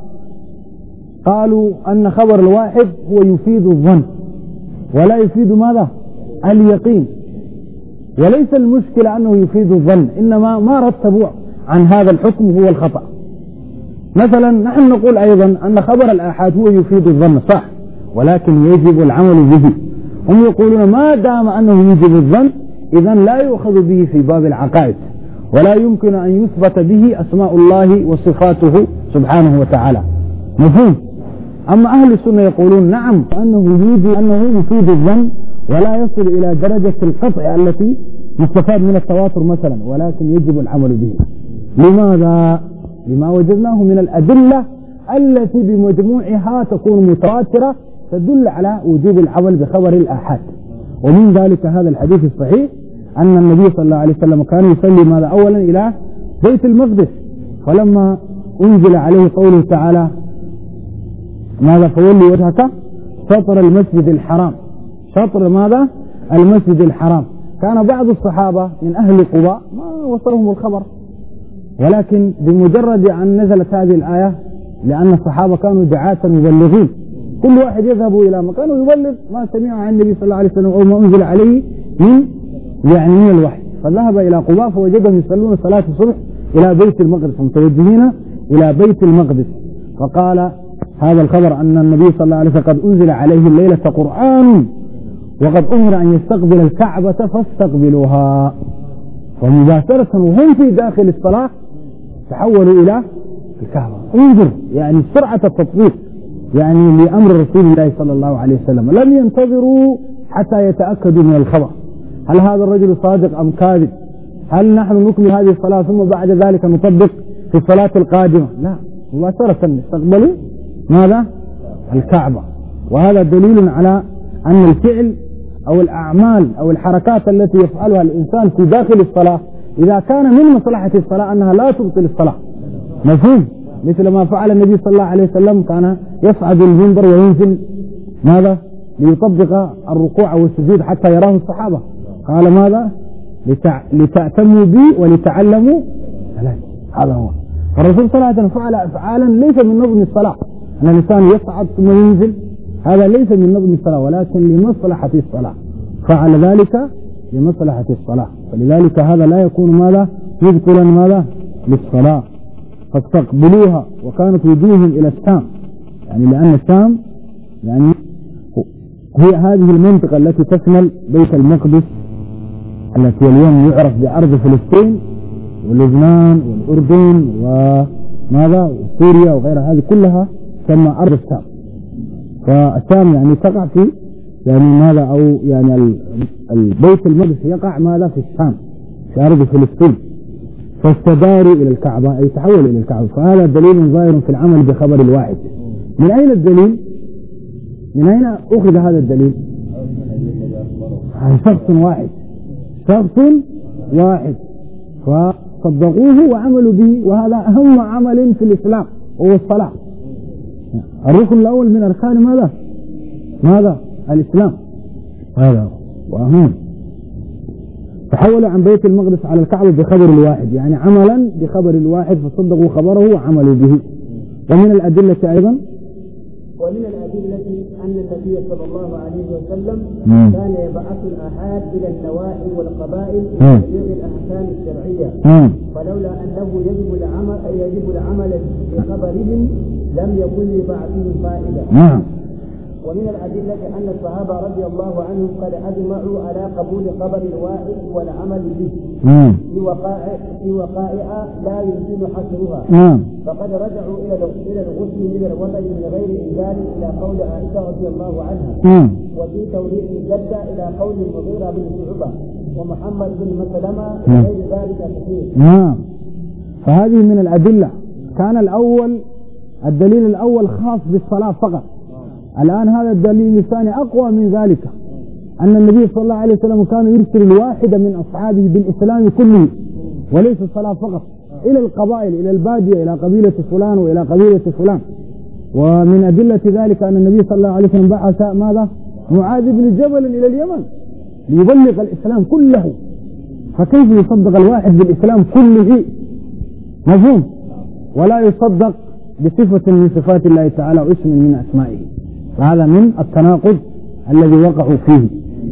قالوا أن خبر الواحد هو يفيد الظن ولا يفيد ماذا اليقين، وليس المشكلة أنه يفيد الظن، إنما ما رتبوا عن هذا الحكم هو الخطأ. مثلا نحن نقول أيضا أن خبر الآحاد هو يفيد الظن صح، ولكن يجب العمل به. هم يقولون ما دام أنه يجب الظن إذن لا يؤخذ به في باب العقائد، ولا يمكن أن يثبت به أسماء الله وصفاته سبحانه وتعالى. مفهوم؟ أما أهل السنة يقولون نعم أنه يجب أنه يفيد الظن ولا يصل إلى درجة القطع التي يستفاد من التواتر مثلا، ولكن يجب العمل به. لماذا؟ لما وجدناه من الأدلة التي بمجموعها تكون متواترة تدل على وجوب العمل بخبر الآحاد. ومن ذلك هذا الحديث الصحيح أن النبي صلى الله عليه وسلم كان يصلي ماذا أولا إلى بيت المقدس، فلما أنزل عليه قوله تعالى ماذا فولي وجهك شطر المسجد الحرام، شطر ماذا المسجد الحرام، كان بعض الصحابة من أهل قباء ما وصلهم الخبر، ولكن بمجرد أن نزلت هذه الآية لأن الصحابة كانوا دعاة مبلغين، كل واحد يذهب إلى مكان ويبلغ ما سمع عن النبي صلى الله عليه وسلم أو ما أنزل عليه من يعني من الوحي، فذهب إلى قباء فوجدهم يصلون صلاة الصبح إلى بيت المقدس متوجهين إلى بيت المقدس، فقال هذا الخبر أن النبي صلى الله عليه وسلم قد أنزل عليه الليلة قرآن وقد أمر أن يستقبل الكعبة فاستقبلوها، فمباشرة وهم في داخل الصلاة تحولوا إلى الكعبة. انظر يعني سرعة التطبيق يعني لأمر رسول الله صلى الله عليه وسلم، لم ينتظروا حتى يتأكدوا من الخبر، هل هذا الرجل صادق أم كاذب، هل نحن نكمل هذه الصلاة ثم بعد ذلك نطبق في الصلاة القادمة، لا، مباشرة استقبلوا ماذا الكعبة. وهذا دليل على أن الفعل أو الأعمال أو الحركات التي يفعلها الإنسان في داخل الصلاة إذا كان من مصلحة الصلاة أنها لا تبطل الصلاة. مفهوم؟ مثل ما فعل النبي صلى الله عليه وسلم، كان يصعد المنبر وينزل ماذا ليطبق الركوع والسجود حتى يراه الصحابة، قال ماذا لتع... لتأتموا بي ولتعلموا ثلاث. هذا هو. فالرسول صلى الله عليه وسلم فعل أفعالا ليس من نظم الصلاة، أن الإنسان يصعد ثم ينزل، هذا ليس من نظم الصلاة ولكن لمصلحة الصلاة، فعل ذلك لمصلحة الصلاة، فلذلك هذا لا يكون ماذا مبطلا ماذا للصلاة. فاستقبلوها وكانت وجوههم إلى الشام، يعني لأن الشام يعني هي هذه المنطقة التي تشمل بيت المقدس التي اليوم يعرف بأرض فلسطين ولبنان والأردن وماذا وسوريا وغير هذه كلها تسمى أرض الشام. فالشام يعني تقع في يعني ماذا أو يعني البيت المقدس يقع ماذا في الشام في أرض فلسطين، فاستداروا إلى الكعبة أي تحولوا إلى الكعبة. فهذا دليل ظاهر في العمل بخبر الواحد. من أين الدليل؟ من أين أخذ هذا الدليل؟ عن شخص واحد، شخص واحد فصدقوه وعملوا به، وهذا أهم عمل في الإسلام هو الصلاة. الركن الأول من أركان ماذا؟ ماذا؟ الإسلام، هذا وأهم. تحولوا عن بيت المقدس على الكعبة بخبر الواحد، يعني عملا بخبر الواحد، فصدقوا خبره وعملوا به. ومن الأدلة أيضا ومن الأدلة أن النبي صلى الله عليه وسلم مم. كان يبعث الآحاد إلى النواحي والقبائل مم. لتبليغ الأحكام الشرعية، مم. فلولا أنه يجب العمل يجب العمل بخبرهم لم يكن لبعثهم فائدة. نعم. ومن الأدلة أن الصحابة رضي الله عنهم قد أجمعوا على قبول خبر الواحد والعمل به مم. في وقائع في وقائع لا يمكن حصرها. نعم. فقد رجعوا إلى إلى الغسل من الوضع من غير إنزال إلى قول عائشة رضي الله عنها، مم. وفي توريث الجدة إلى قول المغيرة بن شعبة ومحمد بن مسلمة نعم. وغير ذلك كثير. نعم. فهذه من الأدلة. كان الأول الدليل الأول خاص بالصلاة فقط، الآن هذا الدليل الثاني أقوى من ذلك، أن النبي صلى الله عليه وسلم كان يرسل الواحد من أصحابه بالإسلام كله، وليس الصلاة فقط، إلى القبائل، إلى البادية، إلى قبيلة فلان وإلى قبيلة فلان. ومن أدلة ذلك أن النبي صلى الله عليه وسلم بعث ماذا؟ معاذ بن جبل إلى اليمن ليبلغ الإسلام كله، فكيف يصدق الواحد بالإسلام كله؟ مفهوم؟ ولا يصدق بصفة من صفات الله تعالى واسم من أسمائه، فهذا من التناقض الذي وقعوا فيه.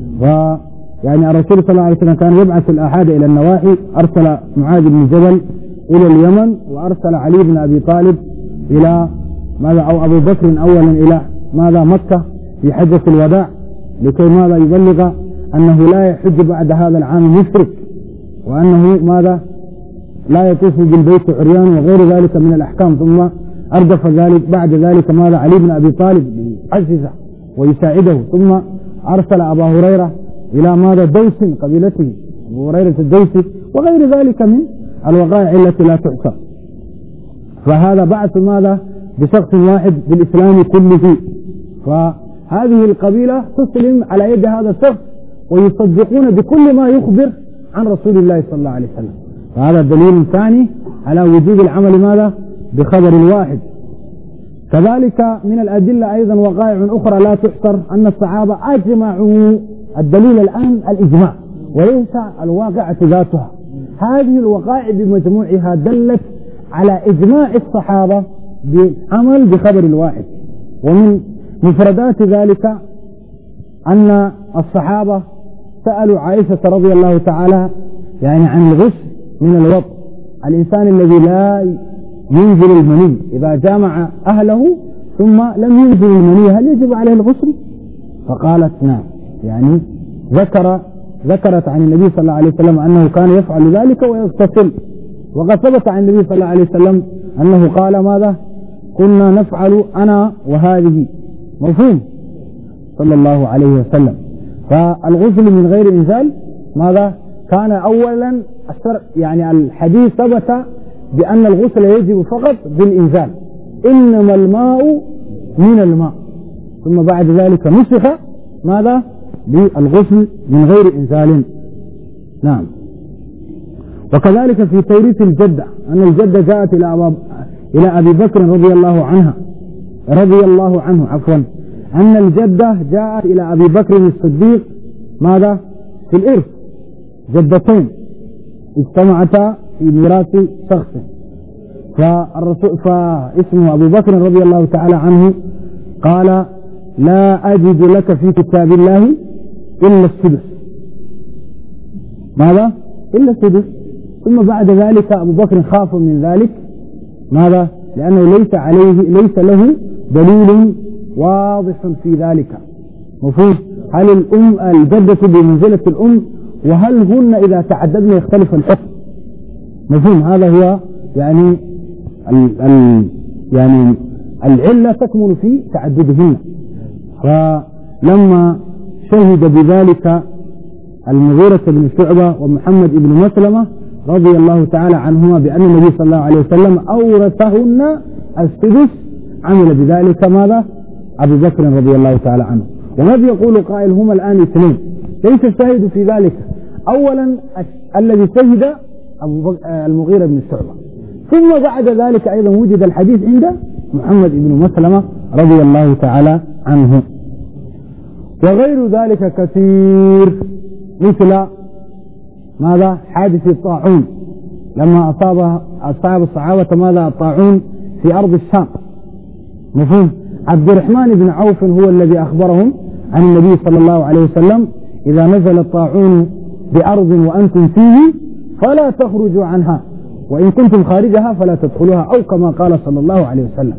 ويعني الرسول صلى الله عليه وسلم كان يبعث الآحاد إلى النواحي، أرسل معاذ بن جبل إلى اليمن، وأرسل علي بن أبي طالب إلى ماذا، أو أبو بكر أولا إلى ماذا، مكة في حجة الوداع، لكي ماذا يبلغ أنه لا يحج بعد هذا العام مشرك، وأنه ماذا لا يطوف بالبيت عريان وغير ذلك من الأحكام. ثم أردف ذلك بعد ذلك ماذا علي بن أبي طالب ليعززه ويساعده، ثم أرسل أبا هريرة إلى ماذا دوس قبيلته، أبو هريرة الدوسي، وغير ذلك من الوقائع التي لا تحصى. فهذا بعث ماذا بشخص واحد بالإسلام كله، فهذه القبيلة تسلم على يد هذا الشخص ويصدقون بكل ما يخبر عن رسول الله صلى الله عليه وسلم. فهذا دليل ثاني على وجوب العمل ماذا بخبر الواحد. كذلك من الأدلة أيضا وقائع أخرى لا تحصر، أن الصحابة أجمعوا، الدليل الآن الإجماع وليس الواقعة ذاتها، هذه الوقائع بمجموعها دلت على إجماع الصحابة بعمل بخبر الواحد. ومن مفردات ذلك أن الصحابة سألوا عائشة رضي الله تعالى يعني عن الغسل من الوضع، الإنسان الذي لا ينزل المني إذا جامع أهله ثم لم ينزل المني هل يجب عليه الغسل؟ فقالت نعم، يعني ذكر ذكرت عن النبي صلى الله عليه وسلم أنه كان يفعل ذلك ويغتسل، وقد ثبت عن النبي صلى الله عليه وسلم أنه قال ماذا كنا نفعل أنا وهذه، مفهوم صلى الله عليه وسلم. فالغسل من غير إنزال ماذا كان أولا الشرع، يعني الحديث ثبت بأن الغسل يجب فقط بالإنزال، إنما الماء من الماء، ثم بعد ذلك نسخ ماذا بالغسل من غير إنزال. نعم. وكذلك في توريث الجدة، أن الجدة جاءت إلى أبا إلى أبي بكر رضي الله عنها رضي الله عنه عفوا أن الجدة جاءت إلى أبي بكر الصديق ماذا في الإرث، جدتين اجتمعتا في ميراث شخص، فالرسول فاسمه أبو بكر رضي الله تعالى عنه قال لا أجد لك في كتاب الله إلا السدس، ماذا إلا السدس. ثم بعد ذلك أبو بكر خاف من ذلك ماذا لأنه ليس عليه ليس له دليل واضح في ذلك، مفهوم؟ هل الأم الجدة بمنزلة الأم، وهل هن إذا تعددن يختلف الحكم، مفهوم؟ هذا هو يعني ال ال يعني العلة تكمن في تعددهن. فلما شهد بذلك المغيرة بن شعبة ومحمد بن مسلمة رضي الله تعالى عنهما بأن النبي صلى الله عليه وسلم أورثهن السدس، عمل بذلك ماذا أبو بكر رضي الله تعالى عنه. وماذا يقول قائل هما الآن اثنين، ليس الشاهد في ذلك أولا الذي شهد أبو المغيرة بن شعبة، ثم بعد ذلك أيضا وجد الحديث عند محمد بن مسلمة رضي الله تعالى عنه. وغير ذلك كثير، مثل ماذا حادث الطاعون لما أصاب أصحاب الصحابة ماذا الطاعون في أرض الشام، مفهوم؟ عبد الرحمن بن عوف هو الذي أخبرهم عن النبي صلى الله عليه وسلم إذا نزل الطاعون بأرض وأنتم فيه فلا تخرجوا عنها، وإن كنتم خارجها فلا تدخلوها، أو كما قال صلى الله عليه وسلم.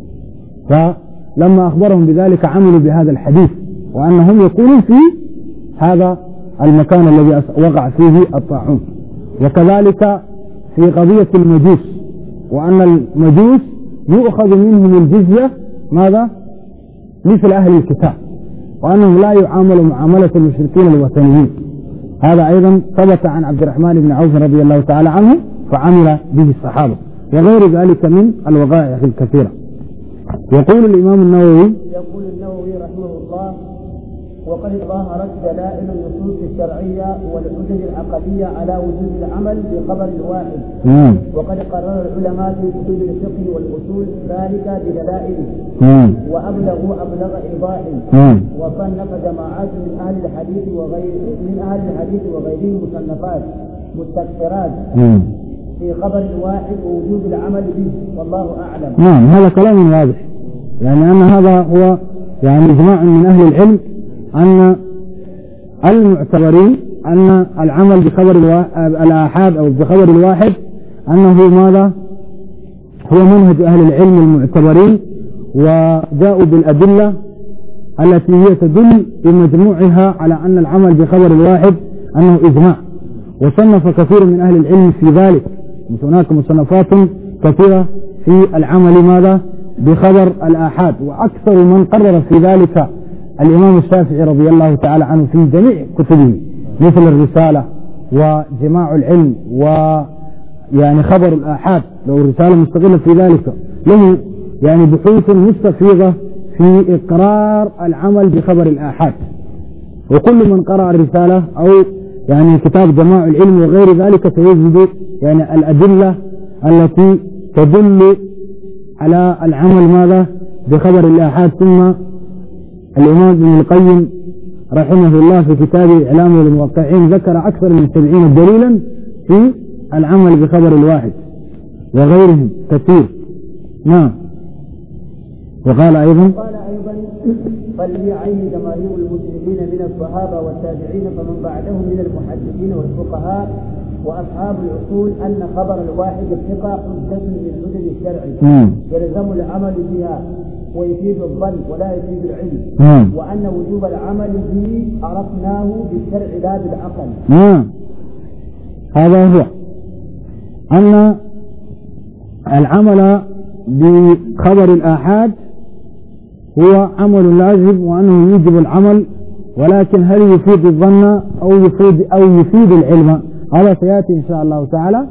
فلما أخبرهم بذلك عملوا بهذا الحديث، وأنهم يكونون في هذا المكان الذي وقع فيه الطاعون. وكذلك في قضية المجوس، وأن المجوس يؤخذ منهم الجزية ماذا مثل أهل الكتاب، وأنهم لا يعاملوا معاملة المشركين الوثنيين، هذا أيضا ثبت عن عبد الرحمن بن عوف رضي الله تعالى عنه فعمل به الصحابة، وغير ذلك من الوقائع الكثيرة. يقول الإمام النووي يقول النووي رحمه الله وقد ظهرت دلائل النصوص الشرعية والحجج العقلية على وجوب العمل بخبر الواحد. مم. وقد قرر العلماء في كتب الفقه والأصول ذلك بدلائله وأبلغوا أبلغ إيضاح. وصنف جماعات من أهل الحديث وغير من أهل الحديث وغيرهم مصنفات مستكثرات في خبر الواحد ووجوب العمل به، والله أعلم. نعم، هذا كلام واضح، يعني أن هذا هو يعني إجماع من أهل العلم أن المعتبرين أن العمل بخبر الآحاد أو بخبر الواحد أنه ماذا هو منهج أهل العلم المعتبرين، وجاءوا بالأدلة التي هي تدل بمجموعها على أن العمل بخبر الواحد أنه إجماع. وصنف كثير من أهل العلم في ذلك، هناك مصنفات كثيرة في العمل ماذا بخبر الآحاد، وأكثر من قرر في ذلك الإمام الشافعي رضي الله تعالى عنه في جميع كتبه مثل الرسالة وجماع العلم ويعني خبر الآحاد، لو رسالة مستقلة في ذلك، له يعني بحوث مستفيضة في إقرار العمل بخبر الآحاد. وكل من قرأ الرسالة أو يعني كتاب جماع العلم وغير ذلك سيجد يعني الأدلة التي تدل على العمل ماذا بخبر الآحاد. ثم الإمام ابن القيم رحمه الله في كتابه إعلام الموقعين ذكر أكثر من سبعين دليلا في العمل بخبر الواحد وغيرهم كثير. نعم. وقال أيضا قال أيضا فالذي عين جماهير المسلمين من الصحابة والتابعين فمن بعدهم من المحدثين والفقهاء وأصحاب الأصول أن خبر الواحد الثقة حجة من حجج الشرع يلزم العمل بها ويفيد الظن ولا يفيد العلم، وأن وجوب العمل به عرفناه بالشرع لا بالعقل. نعم، هذا هو أن العمل بخبر الآحاد هو عمل لازم وأنه يجب العمل، ولكن هل يفيد الظن أو يفيد أو يفيد العلم؟ هذا سيأتي إن شاء الله تعالى،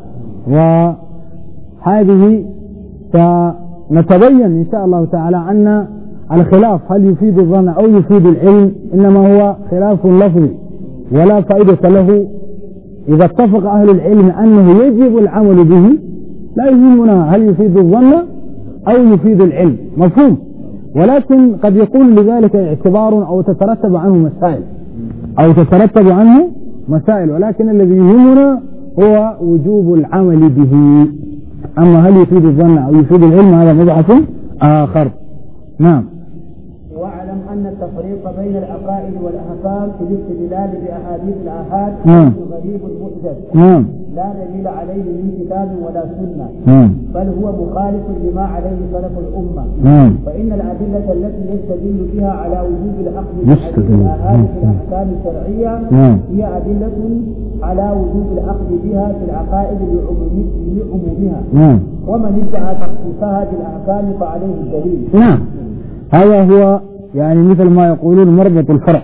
وهذه سنتبين إن شاء الله تعالى أن الخلاف هل يفيد الظن أو يفيد العلم إنما هو خلاف لفظي ولا فائدة له. إذا اتفق أهل العلم أنه يجب العمل به لا يهمنا هل يفيد الظن أو يفيد العلم، مفهوم، ولكن قد يكون لذلك اعتبار أو تترتب عنه مسائل أو تترتب عنه مسائل ولكن الذي يهمنا هو وجوب العمل به. أما هل يفيد الظن أو يفيد العلم هذا مبحث آخر. نعم. واعلم أن التفريق بين العقائد والأحكام في الاستدلال بأحاديث الآحاد غريب محدث لا دليل عليه من كتاب ولا سنة، بل هو مخالف لما عليه سلف الأمة. فإن الأدلة التي يستدل بها على وجوب العقد بحديث الآحاد في الأحكام الشرعية هي أدلة على وجوب العقد بها في العقائد لعمومها، ومن ادعى تخصيصها بالأحكام فعليه الدليل. نعم، هذا هو يعني مثل ما يقولون مربط الفرس.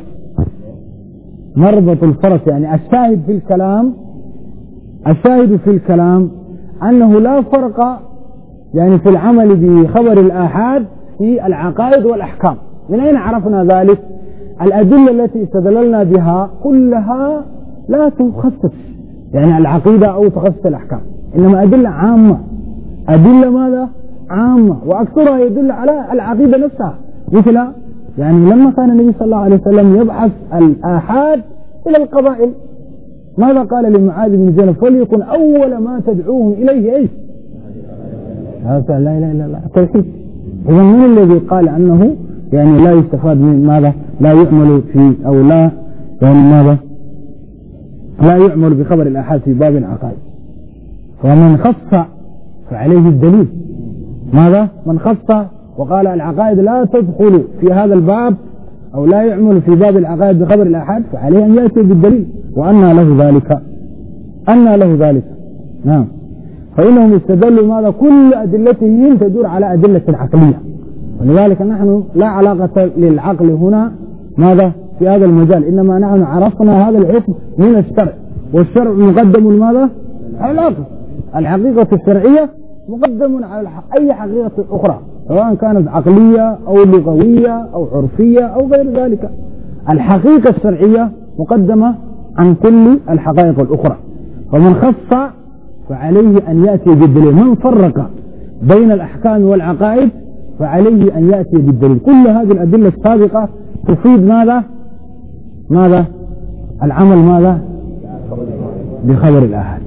مربط الفرس يعني الشاهد في الكلام الشاهد في الكلام أنه لا فرق يعني في العمل بخبر الآحاد في العقائد والأحكام. من أين عرفنا ذلك؟ الأدلة التي استدللنا بها كلها لا تخصص يعني العقيدة أو تخصص الأحكام، إنما أدلة عامة، أدلة ماذا؟ عامة، وأكثرها يدل على العقيدة نفسها. مثل يعني لما كان النبي صلى الله عليه وسلم يبعث الآحاد إلى القبائل ماذا قال لمعاذ بن جبل؟ فليكن أول ما تدعوهم إليه إيش؟ لا إله إلا الله، التوحيد. إذا من الذي قال أنه يعني لا يستفاد من ماذا؟ لا يعمل في أو لا يعني ماذا؟ لا يعمل بخبر الآحاد في باب العقائد. ومن خص فعليه الدليل. ماذا؟ من خص وقال العقائد لا تدخل في هذا الباب أو لا يعمل في باب العقائد بخبر الآحاد فعليه أن يأتي بالدليل. وأنى له ذلك؟ أنى له ذلك؟ نعم. فإنهم استدلوا ماذا؟ كل أدلتهم تدور على أدلة عقلية، ولذلك نحن لا علاقة للعقل هنا ماذا في هذا المجال، إنما نحن عرفنا هذا الحكم من الشرع، والشرع مقدم ماذا؟ على العقل. الحقيقة الشرعية مقدم على أي حقيقة أخرى سواء كانت عقلية أو لغوية أو عرفية أو غير ذلك. الحقيقة الشرعية مقدمة عن كل الحقائق الأخرى، فمن خص فعليه أن يأتي بالدليل، من فرق بين الأحكام والعقائد فعليه أن يأتي بالدليل. كل هذه الأدلة السابقة تفيد ماذا؟ ماذا؟ العمل ماذا؟ بخبر الآحاد.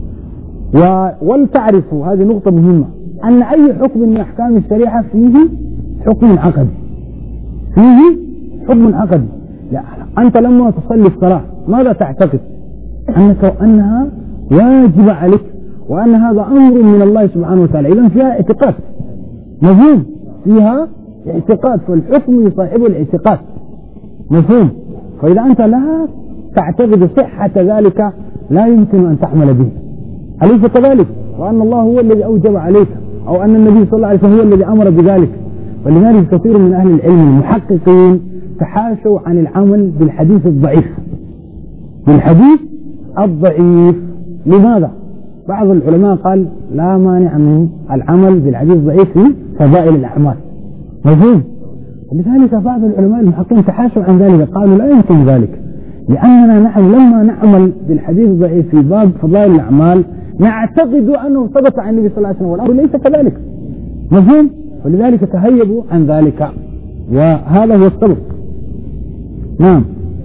ولتعرفوا هذه نقطة مهمة، أن أي حكم من أحكام الشريعة فيه حكم عقدي، فيه حكم عقدي. لا، أنت لما تصلي الصلاة ماذا تعتقد؟ أنك أنها واجب عليك، وأن هذا أمر من الله سبحانه وتعالى، إذن فيها اعتقاد، مفهوم؟ فيها اعتقاد، فالحكم يصاحب الاعتقاد، مفهوم؟ فإذا أنت لا تعتقد صحة ذلك لا يمكن أن تعمل به، أليس كذلك؟ وأن الله هو الذي أوجب عليك، أو أن النبي صلى الله عليه وسلم هو الذي أمر بذلك. ولذلك كثير من أهل العلم المحققين تحاشوا عن العمل بالحديث الضعيف، بالحديث الضعيف. لماذا؟ بعض العلماء قال لا مانع من العمل بالحديث الضعيف في فضائل الأعمال، مفهوم؟ لذلك بعض العلماء المحققين تحاشوا عن ذلك، قالوا لا يمكن ذلك، لأننا نحن لما نعمل بالحديث الضعيف في باب فضائل الأعمال نعتقد أنه ثبت عن النبي صلى الله عليه وسلم، والأمر ليس كذلك، مفهوم؟ ولذلك تهيبوا عن ذلك، وهذا هو السبب. نعم.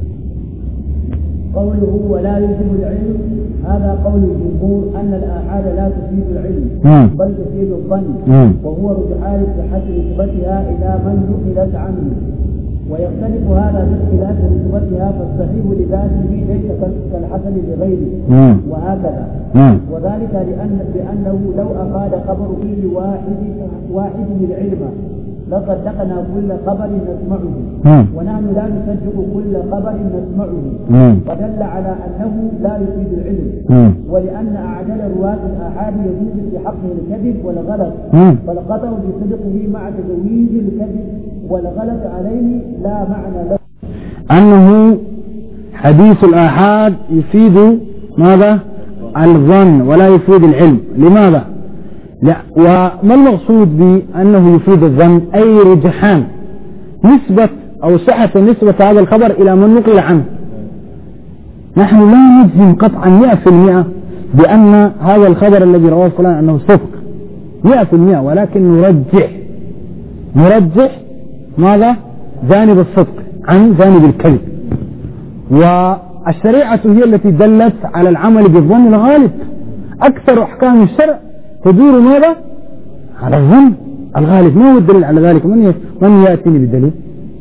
قوله ولا يجب العلم، هذا قول الجمهور أن الآحاد لا تفيد العلم مم. بل تفيد الظن، مم. وهو رجحان صحة نسبتها إلى من نقلت عنه، ويختلف هذا باختلاف نسبتها، فالصحيح لذاته ليس كالحسن لغيره، مم. وهكذا. مم. وذلك لأن لأنه لو أفاد خبر كل واحد واحد العلم لصدقنا كل خبر نسمعه، مم. ونحن لا نصدق كل خبر نسمعه، مم. فدل على أنه لا يفيد العلم. مم. ولأن أعدل رواة الآحاد يجوز في حقه الكذب والغلط، مم. فالقطع بصدقه مع تجويز الكذب والغلط عليه لا معنى له. أنه حديث الآحاد يفيد ماذا؟ الظن ولا يفيد العلم. لماذا؟ لا، وما المقصود بأنه يفيد الظن؟ أي رجحان نسبة أو صحة نسبة هذا الخبر إلى من نقل عنه. نحن لا نجزم قطعا مئة في المئة بأن هذا الخبر الذي رواه فلان أنه صدق مئة في المئة، ولكن نرجح نرجح ماذا؟ جانب الصدق عن جانب الكذب. والشريعة هي التي دلت على العمل بالظن الغالب. أكثر أحكام الشرع تدور ماذا؟ على الظن الغالب. ما هو الدليل على ذلك؟ من من يأتيني بالدليل؟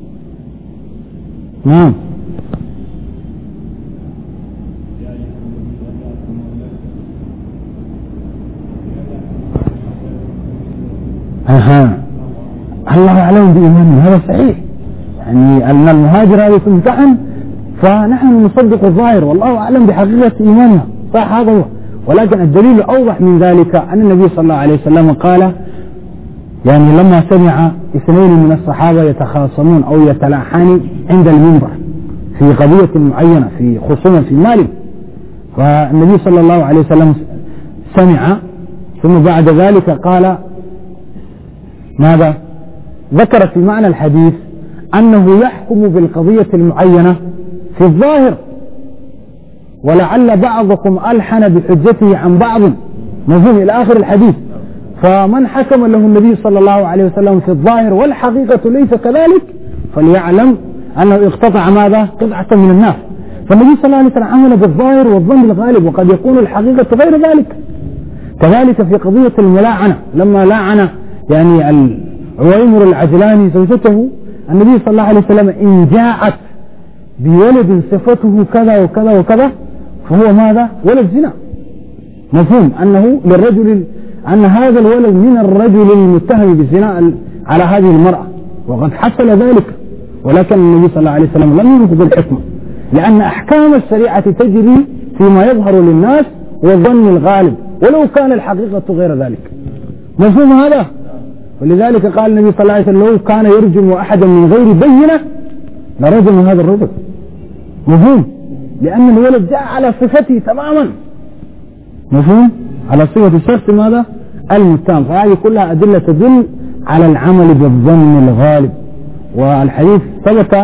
نعم. أها، الله أعلم بإيمانه، هذا صحيح. يعني أن المهاجر هذه تمتحن، فنحن نصدق الظاهر والله أعلم بحقيقة إيماننا، صح، هذا هو. ولكن الدليل أوضح من ذلك أن النبي صلى الله عليه وسلم قال، يعني لما سمع اثنين من الصحابة يتخاصمون أو يتلاحان عند المنبر في قضية معينة، في خصومة في مال، فالنبي صلى الله عليه وسلم سمع، ثم بعد ذلك قال ماذا؟ ذكر في معنى الحديث أنه يحكم بالقضية المعينة في الظاهر، ولعل بعضكم ألحن بحجته عن بعض، مفهوم إلى آخر الحديث. فمن حكم له النبي صلى الله عليه وسلم في الظاهر والحقيقة ليس كذلك فليعلم أنه اقتطع ماذا؟ قطعة من الناس. فالنبي صلى الله عليه وسلم عمل بالظاهر والظن الغالب، وقد يكون الحقيقة غير ذلك. كذلك في قضية الملاعنة، لما لاعن يعني عويمر العجلاني زوجته، النبي صلى الله عليه وسلم إن جاءت بولد صفته كذا وكذا وكذا فهو ماذا؟ ولد زنا، مفهوم أنه للرجل، أن هذا الولد من الرجل المتهم بالزنا على هذه المرأة، وقد حصل ذلك، ولكن النبي صلى الله عليه وسلم لم ينفذ الحكمة، لأن أحكام الشريعة تجري فيما يظهر للناس والظن الغالب، ولو كان الحقيقة غير ذلك، مفهوم هذا؟ ولذلك قال النبي صلى الله عليه وسلم لو كان يرجم أحدا من غير بينة لرجم هذا الرجل، مفهوم؟ لأن الولد جاء على صفته تماما، مفهوم؟ على صفة الشخص ماذا؟ المتهم. فهذه كلها أدلة تدل على العمل بالظن الغالب. والحديث ثبت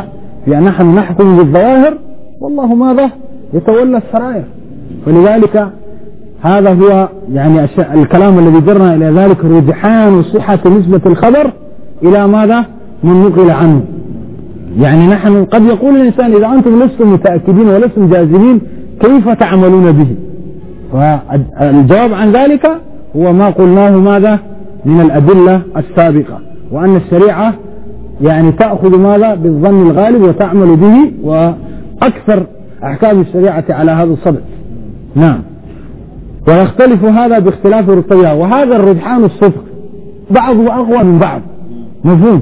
في أن نحن نحكم بالظواهر والله ماذا يتولى السرائر. فلذلك هذا هو يعني الكلام الذي جرنا إلى ذلك رجحان صحة نسبة الخبر إلى ماذا من نقل عنه. يعني نحن قد يقول الإنسان إذا أنتم لستم متأكدين ولستم جازمين كيف تعملون به؟ فالجواب عن ذلك هو ما قلناه ماذا من الأدلة السابقة، وأن الشريعة يعني تأخذ ماذا بالظن الغالب وتعمل به، وأكثر أحكام الشريعة على هذا الصدد. نعم. ويختلف هذا باختلاف رتبها، وهذا الرجحان الصدق بعضه أقوى من بعض. مفهوم؟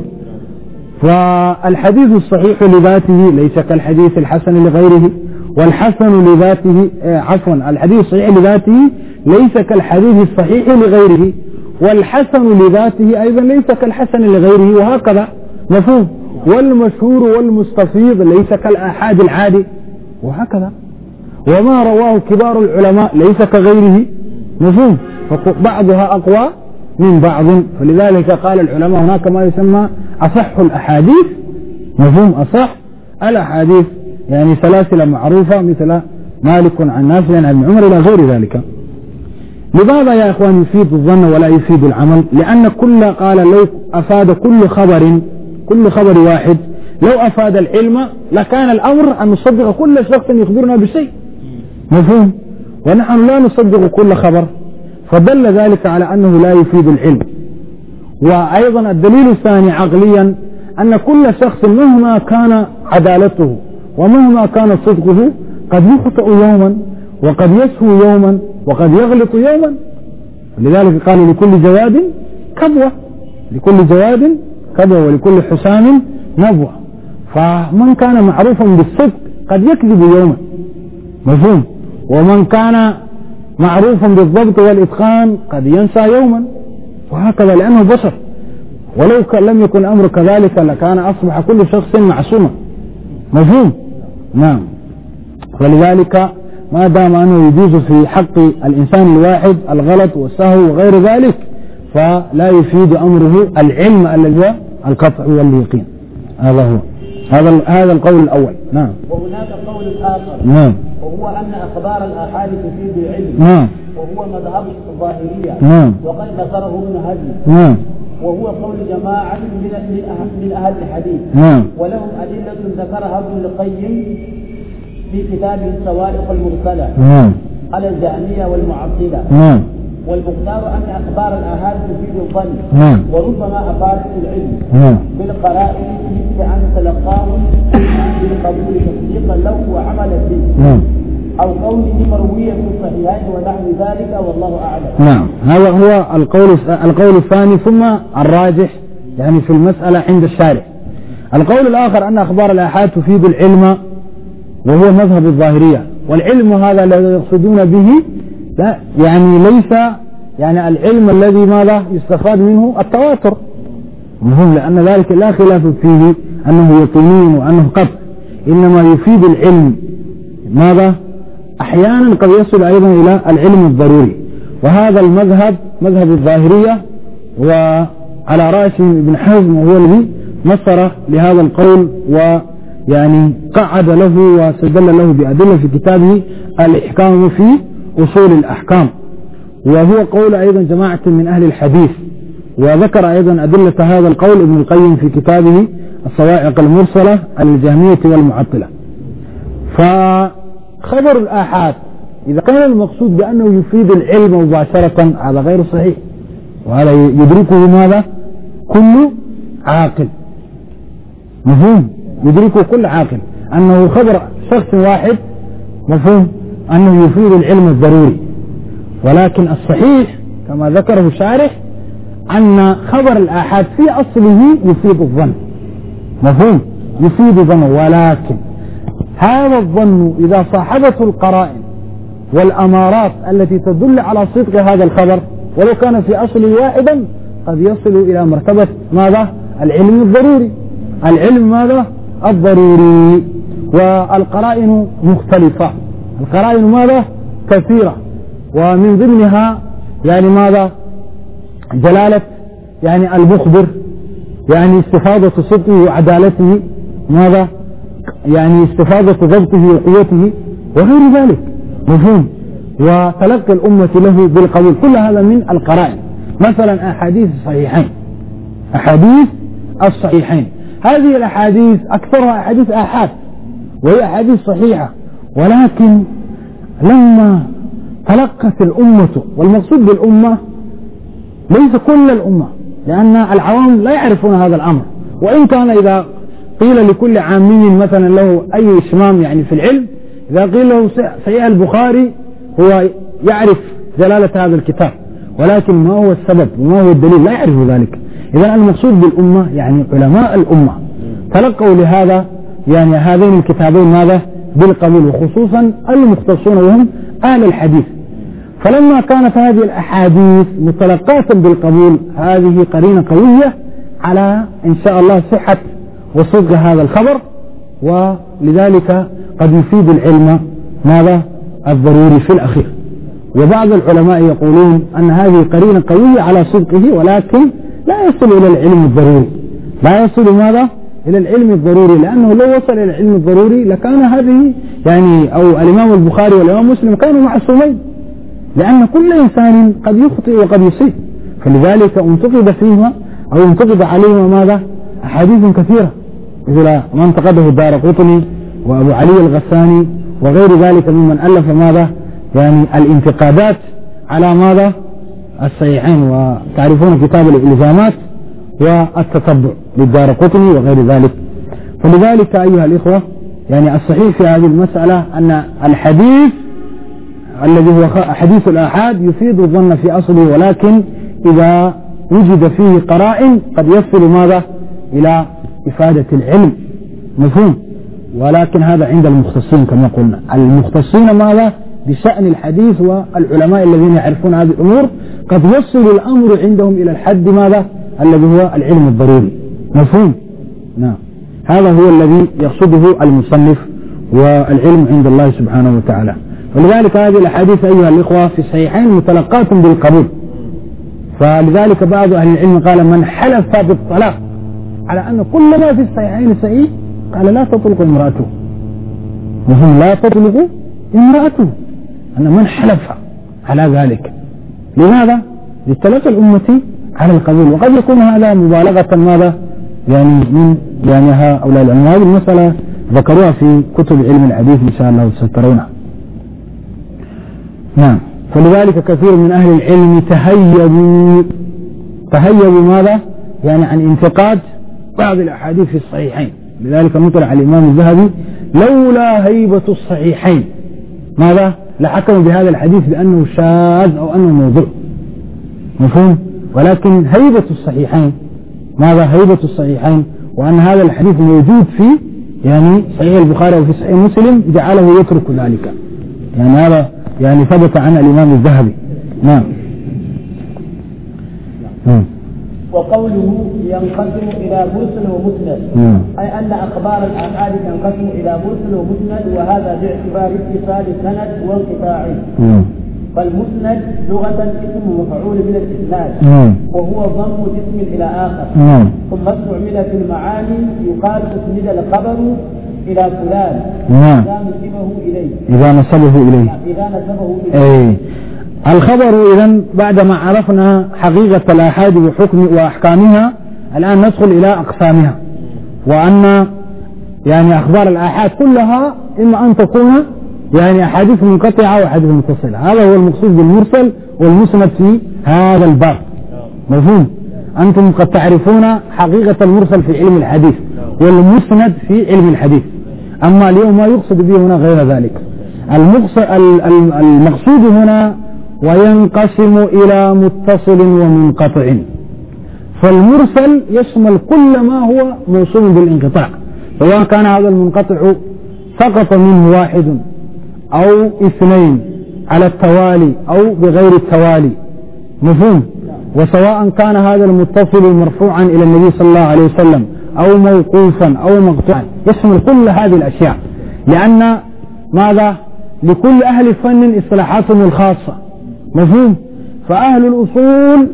فالحديث الصحيح لذاته ليس كالحديث الحسن لغيره، والحسن لذاته عفوا الحديث الصحيح لذاته ليس كالحديث الصحيح لغيره، والحسن لذاته أيضا ليس كالحسن لغيره، وهكذا. مفهوم؟ والمشهور والمستفيض ليس كالآحاد العادي، وهكذا. وما رواه كبار العلماء ليس كغيره. مفهوم؟ فبعضها أقوى من بعض. فلذلك قال العلماء هناك ما يسمى أصح الأحاديث. مفهوم؟ أصح الأحاديث يعني سلاسل معروفة مثل مالك عن نافع عن ابن عمر إلى غير ذلك. لماذا يا إخوان يفيد الظن ولا يفيد العمل؟ لأن كل قال لو أفاد كل خبر كل خبر واحد لو أفاد العلم لكان الأمر أن نصدق كل شخص يخبرنا بشيء. مفهوم؟ ونحن لا نصدق كل خبر، فدل ذلك على أنه لا يفيد العلم. وأيضا الدليل الثاني عقليا أن كل شخص مهما كان عدالته ومهما كان صدقه قد يخطئ يوما وقد يسهو يوما وقد يغلط يوما. لذلك قالوا لكل جواد كبوة، لكل جواد كبوة ولكل حسام نبوة. فمن كان معروفا بالصدق قد يكذب يوما. مفهوم؟ ومن كان معروفا بالضبط والإتقان قد ينسى يوما، وهكذا لأنه بشر. ولو كان لم يكن أمر كذلك لكان أصبح كل شخص معصوما. مفهوم؟ نعم. ولذلك ما دام أنه يجوز في حق الإنسان الواحد الغلط والسهو وغير ذلك فلا يفيد أمره العلم الذي هو القطع واليقين. هذا هو هذا هذا القول الأول. نعم. وهناك قول آخر. نعم. وهو أن أخبار الآحاد تفيد العلم. نعم. وهو مذهب الظاهرية. نعم. وقد ذكره ابن هزم. نعم. وهو قول جماعة من من أهل الحديث. نعم. ولهم أدلة ذكرها ابن القيم في كتابه الصواعق المرسلة. نعم. على الجهمية والمعطلة. نعم. والمختار أن أخبار الآحاد تفيد الظن. نعم. وربما أفادت العلم. نعم. بالقرائن مثل أن تلقاه بالقبول تصديقا له وعملا به. نعم. أو قوله مروية في الصحيحين ونحو ذلك والله أعلم. نعم. هذا هو القول القول الثاني ثم الراجح يعني في المسألة عند الشارع. القول الآخر أن أخبار الآحاد تفيد العلم وهو مذهب الظاهرية. والعلم هذا الذي يقصدون به لا يعني ليس يعني العلم الذي ماذا يستفاد منه التواتر. مهم لأن ذلك لا خلاف فيه أنه يقيني وأنه قطع، إنما يفيد العلم ماذا أحيانا قد يصل أيضا إلى العلم الضروري. وهذا المذهب مذهب الظاهرية، وعلى رأسهم ابن حزم وهو الذي نصر لهذا القول ويعني قعد له واستدل له بأدلة في كتابه الإحكام في أصول الأحكام. وهو قول أيضا جماعة من أهل الحديث، وذكر أيضا أدلة هذا القول ابن القيم في كتابه الصواعق المرسلة الجهمية والمعطلة. فخبر الآحاد إذا كان المقصود بأنه يفيد العلم مباشرة هذا غير صحيح، وهذا يدركه ماذا كل عاقل. مفهوم؟ يدركه كل عاقل أنه خبر شخص واحد مفهوم أنه يفيد العلم الضروري. ولكن الصحيح كما ذكره الشارح أن خبر الآحاد في أصله يفيد الظن. مفهوم؟ يفيد الظن، ولكن هذا الظن إذا صاحبته القرائن والأمارات التي تدل على صدق هذا الخبر ولو كان في أصله واحدا قد يصل إلى مرتبة ماذا العلم الضروري. العلم ماذا الضروري. والقرائن مختلفة، القرائن ماذا كثيرة، ومن ضمنها يعني ماذا جلالة يعني المخبر، يعني استفادة صدقه وعدالته ماذا يعني استفادة ضبطه وقوته وغير ذلك، مفهوم، وتلقي الأمة له بالقبول، كل هذا من القرائن. مثلا أحاديث الصحيحين، أحاديث الصحيحين هذه الأحاديث أكثرها أحاديث آحاد وهي أحاديث صحيحة، ولكن لما تلقت الأمة، والمقصود بالأمة ليس كل الأمة، لأن العوام لا يعرفون هذا الأمر، وإن كان إذا قيل لكل عامي مثلا له أي إشمام يعني في العلم، إذا قيل له صحيح البخاري هو يعرف جلالة هذا الكتاب، ولكن ما هو السبب وما هو الدليل لا يعرف ذلك. إذا المقصود بالأمة يعني علماء الأمة تلقوا لهذا يعني هذين الكتابين ماذا؟ بالقبول، وخصوصا المختصون وهم أهل الحديث. فلما كانت هذه الأحاديث متلقاة بالقبول، هذه قرينة قوية على إن شاء الله صحة وصدق هذا الخبر، ولذلك قد يفيد العلم ماذا؟ الضروري في الأخير. وبعض العلماء يقولون أن هذه قرينة قوية على صدقه، ولكن لا يصل إلى العلم الضروري، لا يصل ماذا؟ إلى العلم الضروري، لأنه لو وصل إلى العلم الضروري لكان هذه يعني أو الإمام البخاري والإمام مسلم كانوا معصومين، لأن كل إنسان قد يخطئ وقد يصيب، فلذلك انتقد فيهما أو انتقد عليهما ماذا؟ أحاديث كثيرة، مثل ما انتقده الدارقطني وأبو علي الغساني وغير ذلك ممن ألف ماذا؟ يعني الانتقادات على ماذا؟ الصحيحين، وتعرفون كتاب الإلزامات والتتبع للدارقطني وغير ذلك. فلذلك أيها الإخوة يعني الصحيح في هذه المسألة أن الحديث الذي هو حديث الآحاد يفيد الظن في أصله، ولكن إذا وجد فيه قرائن قد يصل ماذا؟ إلى إفادة العلم، مفهوم. ولكن هذا عند المختصين كما قلنا، المختصين ماذا؟ بشأن الحديث والعلماء الذين يعرفون هذه الأمور قد يصل الأمر عندهم إلى الحد ماذا؟ الذي هو العلم الضروري، مفهوم. نعم، هذا هو الذي يقصده المصنف، والعلم عند الله سبحانه وتعالى. ولذلك هذه الأحاديث أيها الإخوة في الصحيحين متلقاة بالقبول، فلذلك بعض أهل العلم قال من حلف بالطلاق على أن كل ما في الصحيحين صحيح قال لا تطلق امرأته، وهم لا تطلق امرأته، أن من حلف على ذلك. لماذا؟ لتلقي الأمة على القبول، وقد يكون هذا مبالغة ماذا؟ يعني من يعني هؤلاء العلماء. هذه المسألة ذكروها في كتب علم الحديث إن شاء الله سترونها. نعم، فلذلك كثير من أهل العلم تهيبوا تهيبوا ماذا؟ يعني عن انتقاد بعض الأحاديث في الصحيحين. لذلك نطلع على الإمام الذهبي لولا هيبة الصحيحين ماذا؟ لحكموا بهذا الحديث بأنه شاذ أو أنه موضوع، مفهوم. ولكن هيبة الصحيحين ماذا؟ هيبة الصحيحين، وأن هذا الحديث موجود في يعني صحيح البخاري وفي صحيح مسلم جعله يترك ذلك، يعني هذا يعني ثبت عن الإمام الذهبي. نعم. نعم. وقوله ينقسم إلى مرسل ومسند، نعم. أي أن أخبار الآحاد تنقسم إلى مرسل ومسند، وهذا باعتبار اتصال سند وانقطاعه. نعم. فالمسند لغة اسم مفعول من الإسناد، نعم. وهو ضم جسم إلى آخر. نعم. ثم استعمل في المعاني يقال أسند الخبر إلى فلان نعم. إذا نسبه إليه إذا نسبه إليه إذا نسبه إليه أي الخبر. إذن بعدما عرفنا حقيقة الآحاد وحكم وأحكامها، الآن ندخل إلى أقسامها، وأن يعني أخبار الآحاد كلها إما أن تكون يعني أحاديث منقطعة وأحاديث متصلة. هذا هو المقصود بالمرسل والمسند في هذا الباب، مفهوم. أنتم قد تعرفون حقيقة المرسل في علم الحديث والمسند في علم الحديث، أما اليوم ما يقصد به هنا غير ذلك. المقصود هنا وينقسم إلى متصل ومنقطع. فالمرسل يشمل كل ما هو موصول بالانقطاع، سواء كان هذا المنقطع سقط منه واحد أو اثنين على التوالي أو بغير التوالي، مفهوم. وسواء كان هذا المتصل مرفوعا إلى النبي صلى الله عليه وسلم أو موقوفا أو مقطوعا، يشمل كل هذه الأشياء، لأن ماذا؟ لكل أهل فن اصطلاحاتهم الخاصة، مفهوم. فأهل الأصول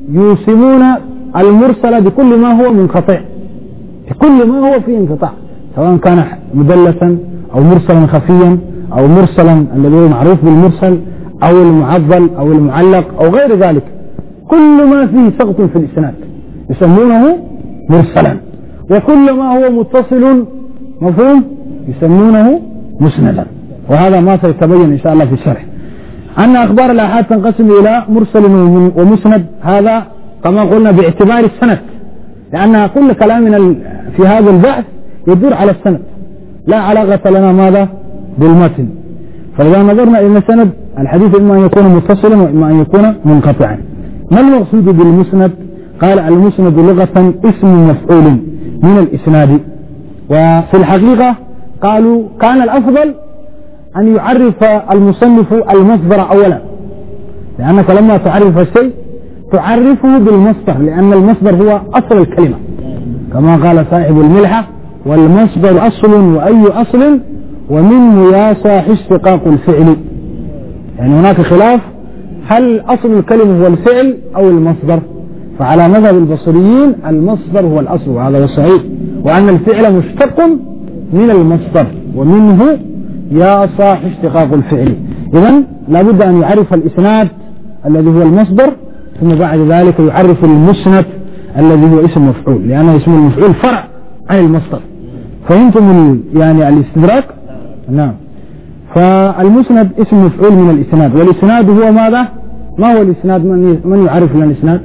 يوسمون المرسل بكل ما هو منقطع، بكل ما هو في انقطاع، سواء كان مدلسا أو مرسلا خفيا أو مرسلا الذي هو معروف بالمرسل أو المعضل أو المعلق أو غير ذلك، كل ما فيه سقط في الإسناد يسمونه مرسلا، وكل ما هو متصل مفهوم يسمونه مسندا. وهذا ما سيتبين إن شاء الله في الشرح. أن أخبار الآحاد تنقسم إلى مرسل ومسند، هذا كما قلنا باعتبار السند، لأن كل كلامنا في هذا البحث يدور على السند، لا علاقة لنا ماذا بالمتن. فإذا نظرنا إلى السند الحديث إما أن يكون متصلا وإما أن يكون منقطعا. ما المقصود بالمسند؟ قال المسند لغة اسم مفعول من الإسناد، وفي الحقيقة قالوا كان الأفضل أن يعرف المصنف المصدر أولا، لأنك لما تعرف الشيء تعرفه بالمصدر، لأن المصدر هو أصل الكلمة، كما قال صاحب الملحة: والمصدر أصل وأي أصل ومنه يا صاح اشتقاق الفعل. يعني هناك خلاف هل أصل الكلمة هو الفعل أو المصدر، فعلى مذهب البصريين المصدر هو الأصل، وهذا هو الصحيح، وأن الفعل مشتق من المصدر ومنه يا صاح اشتقاق الفعل. إذن لابد أن يعرف الإسناد الذي هو المصدر، ثم بعد ذلك يعرف المسند الذي هو اسم مفعول، لأن اسم المفعول فرع عن المصدر. فهمتم يعني الاستدراك؟ نعم. فالمسند اسم مفعول من الإسناد، والإسناد هو ماذا؟ ما هو الإسناد؟ من من يعرف لنا الإسناد؟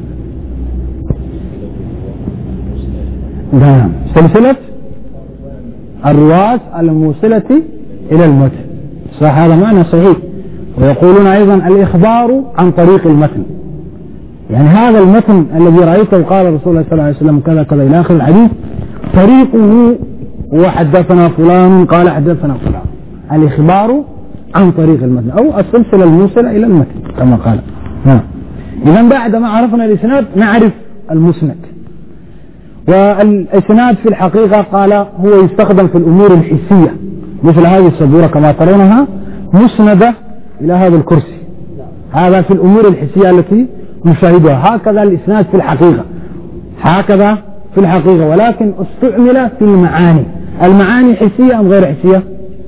نعم، سلسلة الرواة الموصلة إلى المتن، صح، هذا معنى صحيح. ويقولون أيضا الإخبار عن طريق المتن، يعني هذا المتن الذي رأيته قال رسول الله صلى الله عليه وسلم كذا كذا إلى آخر الحديث، طريقه هو حدثنا فلان قال حدثنا فلان، الإخبار عن طريق المتن أو السلسلة الموصلة إلى المتن كما قال. نعم. إذن بعد ما عرفنا الإسناد نعرف المسند. والإسناد في الحقيقة قال هو يستخدم في الأمور الحسية، مثل هذه السبورة كما ترونها مسندة إلى هذا الكرسي، هذا في الأمور الحسية التي نشاهدها. هكذا الإسناد في الحقيقة، هكذا في الحقيقة، ولكن استعمل في المعاني. المعاني حسية أم غير حسية؟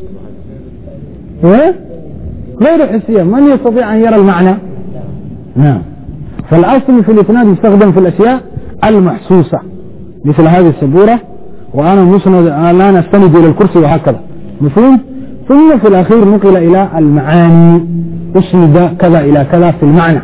إيه؟ غير حسية. من يستطيع أن يرى المعنى؟ نعم. فالأصل في الإسناد يستخدم في الأشياء المحسوسة، مثل هذه السبورة، وأنا مسند الآن أستند إلى الكرسي وهكذا، مفهوم؟ ثم في الأخير نقل إلى المعاني، أسند كذا إلى كذا في المعنى.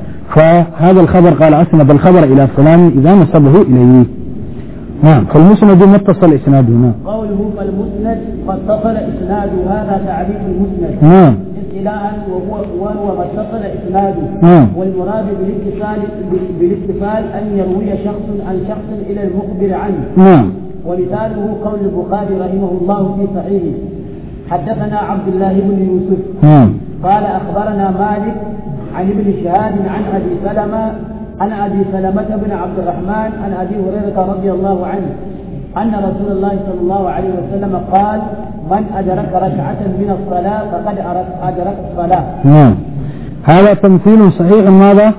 فهذا الخبر قال أسند الخبر إلى فلان إذا نسبه إليه. نعم. فالمسند ما اتصل إسناده. نعم. قوله فالمسند قد اتصل إسناده، هذا تعريف المسند. نعم. اصطلاحا وهو وهو ما اتصل إسناده. نعم. والمراد بالاتصال بالاتصال أن يروي شخص عن شخص إلى المخبر عنه. نعم. ومثاله قول البخاري رحمه الله في صحيحه: حدثنا عبد الله بن يوسف نعم. قال أخبرنا مالك عن ابن شهاب عن أبي سلمة عن أبي سلمة بن عبد الرحمن عن أبي هريرة رضي الله عنه أن رسول الله صلى الله عليه وسلم قال: من أدرك ركعة من الصلاة فقد أدرك الصلاة. نعم. هذا تمثيل صحيح ماذا؟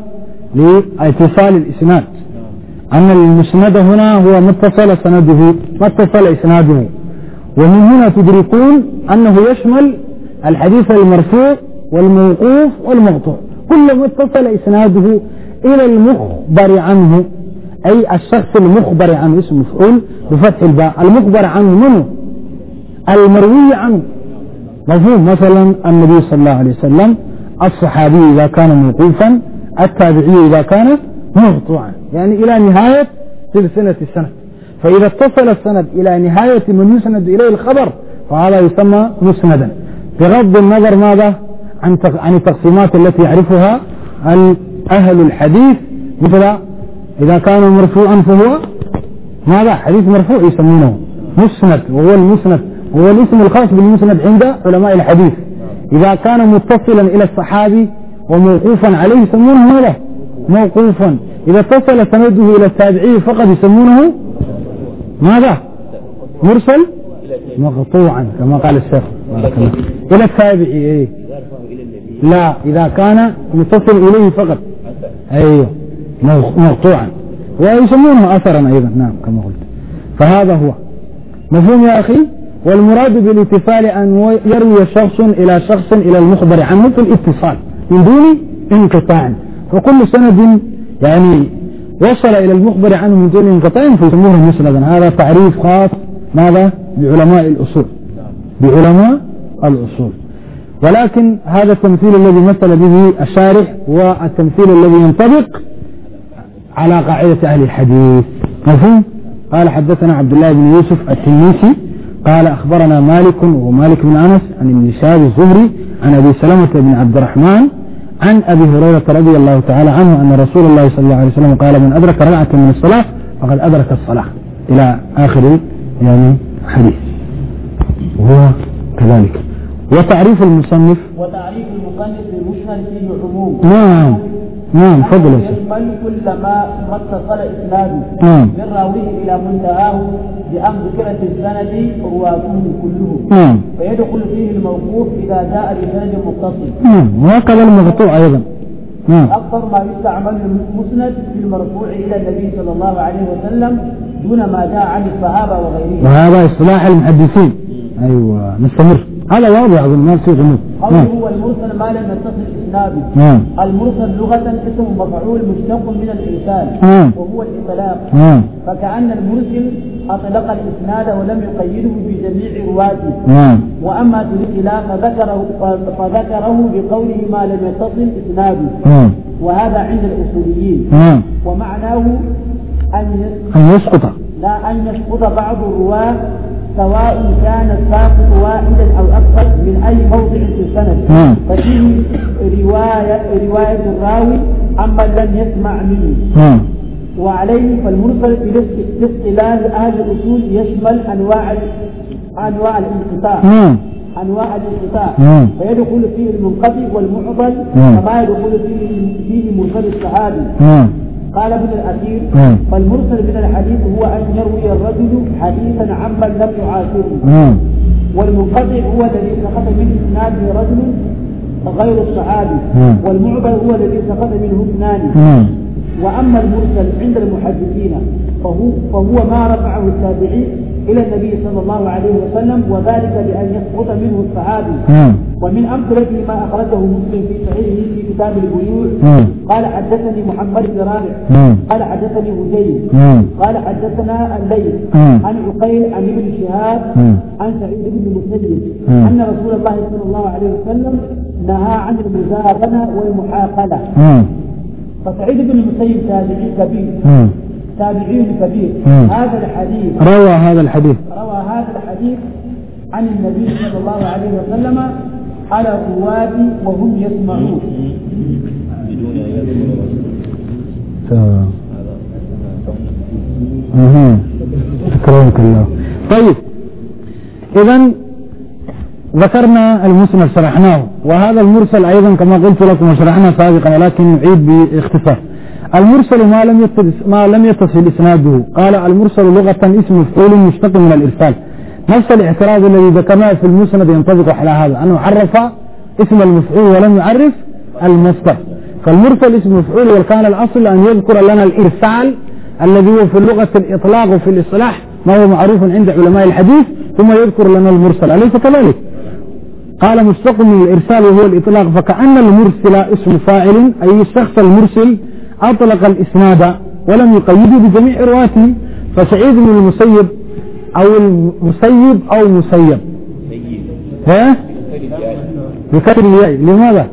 لاتصال الإسناد، أن المسند هنا هو متصل سنده، متصل إسناده، ومن هنا تدركون أنه يشمل الحديث المرفوع والموقوف والمقطوع، كل ما اتصل إسناده إلى المخبر عنه، أي الشخص المخبر عنه، اسم مفعول بفتح الباء، المخبر عنه منه المروي عنه، مفهوم؟ مثلا النبي صلى الله عليه وسلم، الصحابي إذا كان موقوفا، التابعي إذا كان مقطوعا، يعني إلى نهاية سلسلة السند. فإذا اتصل السند إلى نهاية من يسند إليه الخبر فهذا يسمى مسندا، بغض النظر ماذا عن عن التقسيمات التي يعرفها أهل الحديث، مثل إذا كان مرفوعا فهو ماذا؟ حديث مرفوع يسمونه مسند، وهو المسند هو الاسم الخاص بالمسند عند علماء الحديث. إذا كان متصلا إلى الصحابي وموقوفا عليه يسمونه ماذا؟ موقوفا. إذا اتصل سنده إلى التابعي فقد يسمونه ماذا؟ مرسل مقطوعا كما قال الشيخ إلى التابعي. إيه؟ لا، إذا كان متصل إليه فقط أيوه مقطوعا، ويسمونه أثرا أيضا. نعم كما قلت. فهذا هو. مفهوم يا أخي؟ والمراد بالاتصال أن يروي شخص إلى شخص إلى المخبر عنه في الاتصال من دون انقطاع، فكل سند يعني وصل إلى المخبر عنه من دون انقطاع فيسموه مسندا. هذا تعريف خاص ماذا بعلماء الأصول بعلماء الأصول. ولكن هذا التمثيل الذي مثل به الشارح هو التمثيل الذي ينطبق على قاعدة أهل الحديث. مفهوم؟ قال حدثنا عبد الله بن يوسف التنيسي قال أخبرنا مالك ومالك بن أنس عن ابن شهاب الزهري عن أبي سلمة بن عبد الرحمن عن أبي هريرة رضي الله تعالى عنه أن رسول الله صلى الله عليه وسلم قال من أدرك ركعة من الصلاة فقد أدرك الصلاة إلى آخر يعني حديث. وهو كذلك. وتعريف المصنف وتعريف المصنف بالمسند فيه عموم. نعم نعم فضل يشمل كل ما ما اتصل اسناده نعم من راويه الى منتهاه بأن ذكرت السند رواته كلهم نعم فيدخل فيه الموقوف اذا جاء بسند متصل. نعم وهكذا المقطوع ايضا. نعم اكثر ما يستعمل المسند في المرفوع الى النبي صلى الله عليه وسلم دون ما جاء عن الصحابه وغيرهم. وهذا اصطلاح المحدثين. ايوه نستمر. هذا واضح اظن ما في غموض. قوله هو المرسل ما لم يتصل اسناده. نعم. المرسل لغة اسم مفعول مشتق من الإرسال نعم. وهو الإطلاق. نعم. فكأن المرسل أطلق الإسناد ولم يقيده بجميع رواته. نعم. وأما في الإطلاق فذكره فذكره بقوله ما لم يتصل اسناده. نعم. وهذا عند الأصوليين. نعم. ومعناه أن أن يسقط لا أن يسقط بعض الرواة سواء كان الساقط واحدا او اكثر من اي موضع في السند. نعم. ففيه روايه روايه الراوي عمن لم يسمع منه. نعم. وعليه فالمرسل في اصطلاح اهل الاصول يشمل انواع انواع الانقطاع. نعم. انواع الانقطاع. نعم. فيدخل فيه المنقطع والمعضل نعم. كما يدخل فيه فيه مرسل الصحابي. نعم. قال ابن الأثير نعم. فالمرسل من الحديث هو أن يروي الرجل حديثا عمن لم يعاصره. نعم. والمنقطع هو الذي سقط من إسناده رجل غير الصحابي. نعم. والمعضل هو الذي سقط منه اثنان. نعم. وأما المرسل عند المحدثين فهو, فهو ما رفعه التابعي إلى النبي صلى الله عليه وسلم وذلك بأن يسقط منه الصحابي. نعم. ومن أمثلته ما أخرجه مسلم في صحيحه في كتاب البيوع. نعم. قال حدثني محمد بن رافع. نعم. قال حدثني هشيم. نعم. قال حدثنا الليث نعم. عن عقيل عن ابن شهاب نعم. عن سعيد بن المسيب نعم. أن رسول الله صلى الله عليه وسلم نهى عن المزابنة والمحاقلة. نعم. فسعيد بن المسيب تابعي كبير. نعم. تابعي كبير. نعم. هذا الحديث روى هذا الحديث روى هذا الحديث عن النبي صلى الله عليه وسلم على الرواة وهم يسمعون. اها شكرا الله. طيب اذا ذكرنا المسند شرحناه وهذا المرسل ايضا كما قلت لكم وشرحنا سابقا ولكن نعيد باختصار. المرسل ما لم يتصل ما لم يتصل اسناده. قال المرسل لغة اسم مفعول مشتق من الارسال. نفس الاعتراض الذي ذكرناه في المسند ينطبق على هذا انه عرف اسم المفعول ولم يعرف المصدر. فالمرسل اسم مفعول وكان الاصل ان يذكر لنا الارسال الذي هو في اللغة الاطلاق وفي الاصطلاح ما هو معروف عند علماء الحديث ثم يذكر لنا المرسل أليس كذلك؟ قال مشتق من الارسال وهو الاطلاق فكأن المرسل اسم فاعل اي الشخص المرسل اطلق الاسناد ولم يقيده بجميع رواته. فسعيد بن المسيب او المسيب او مسيب ها بكسر الياء لماذا؟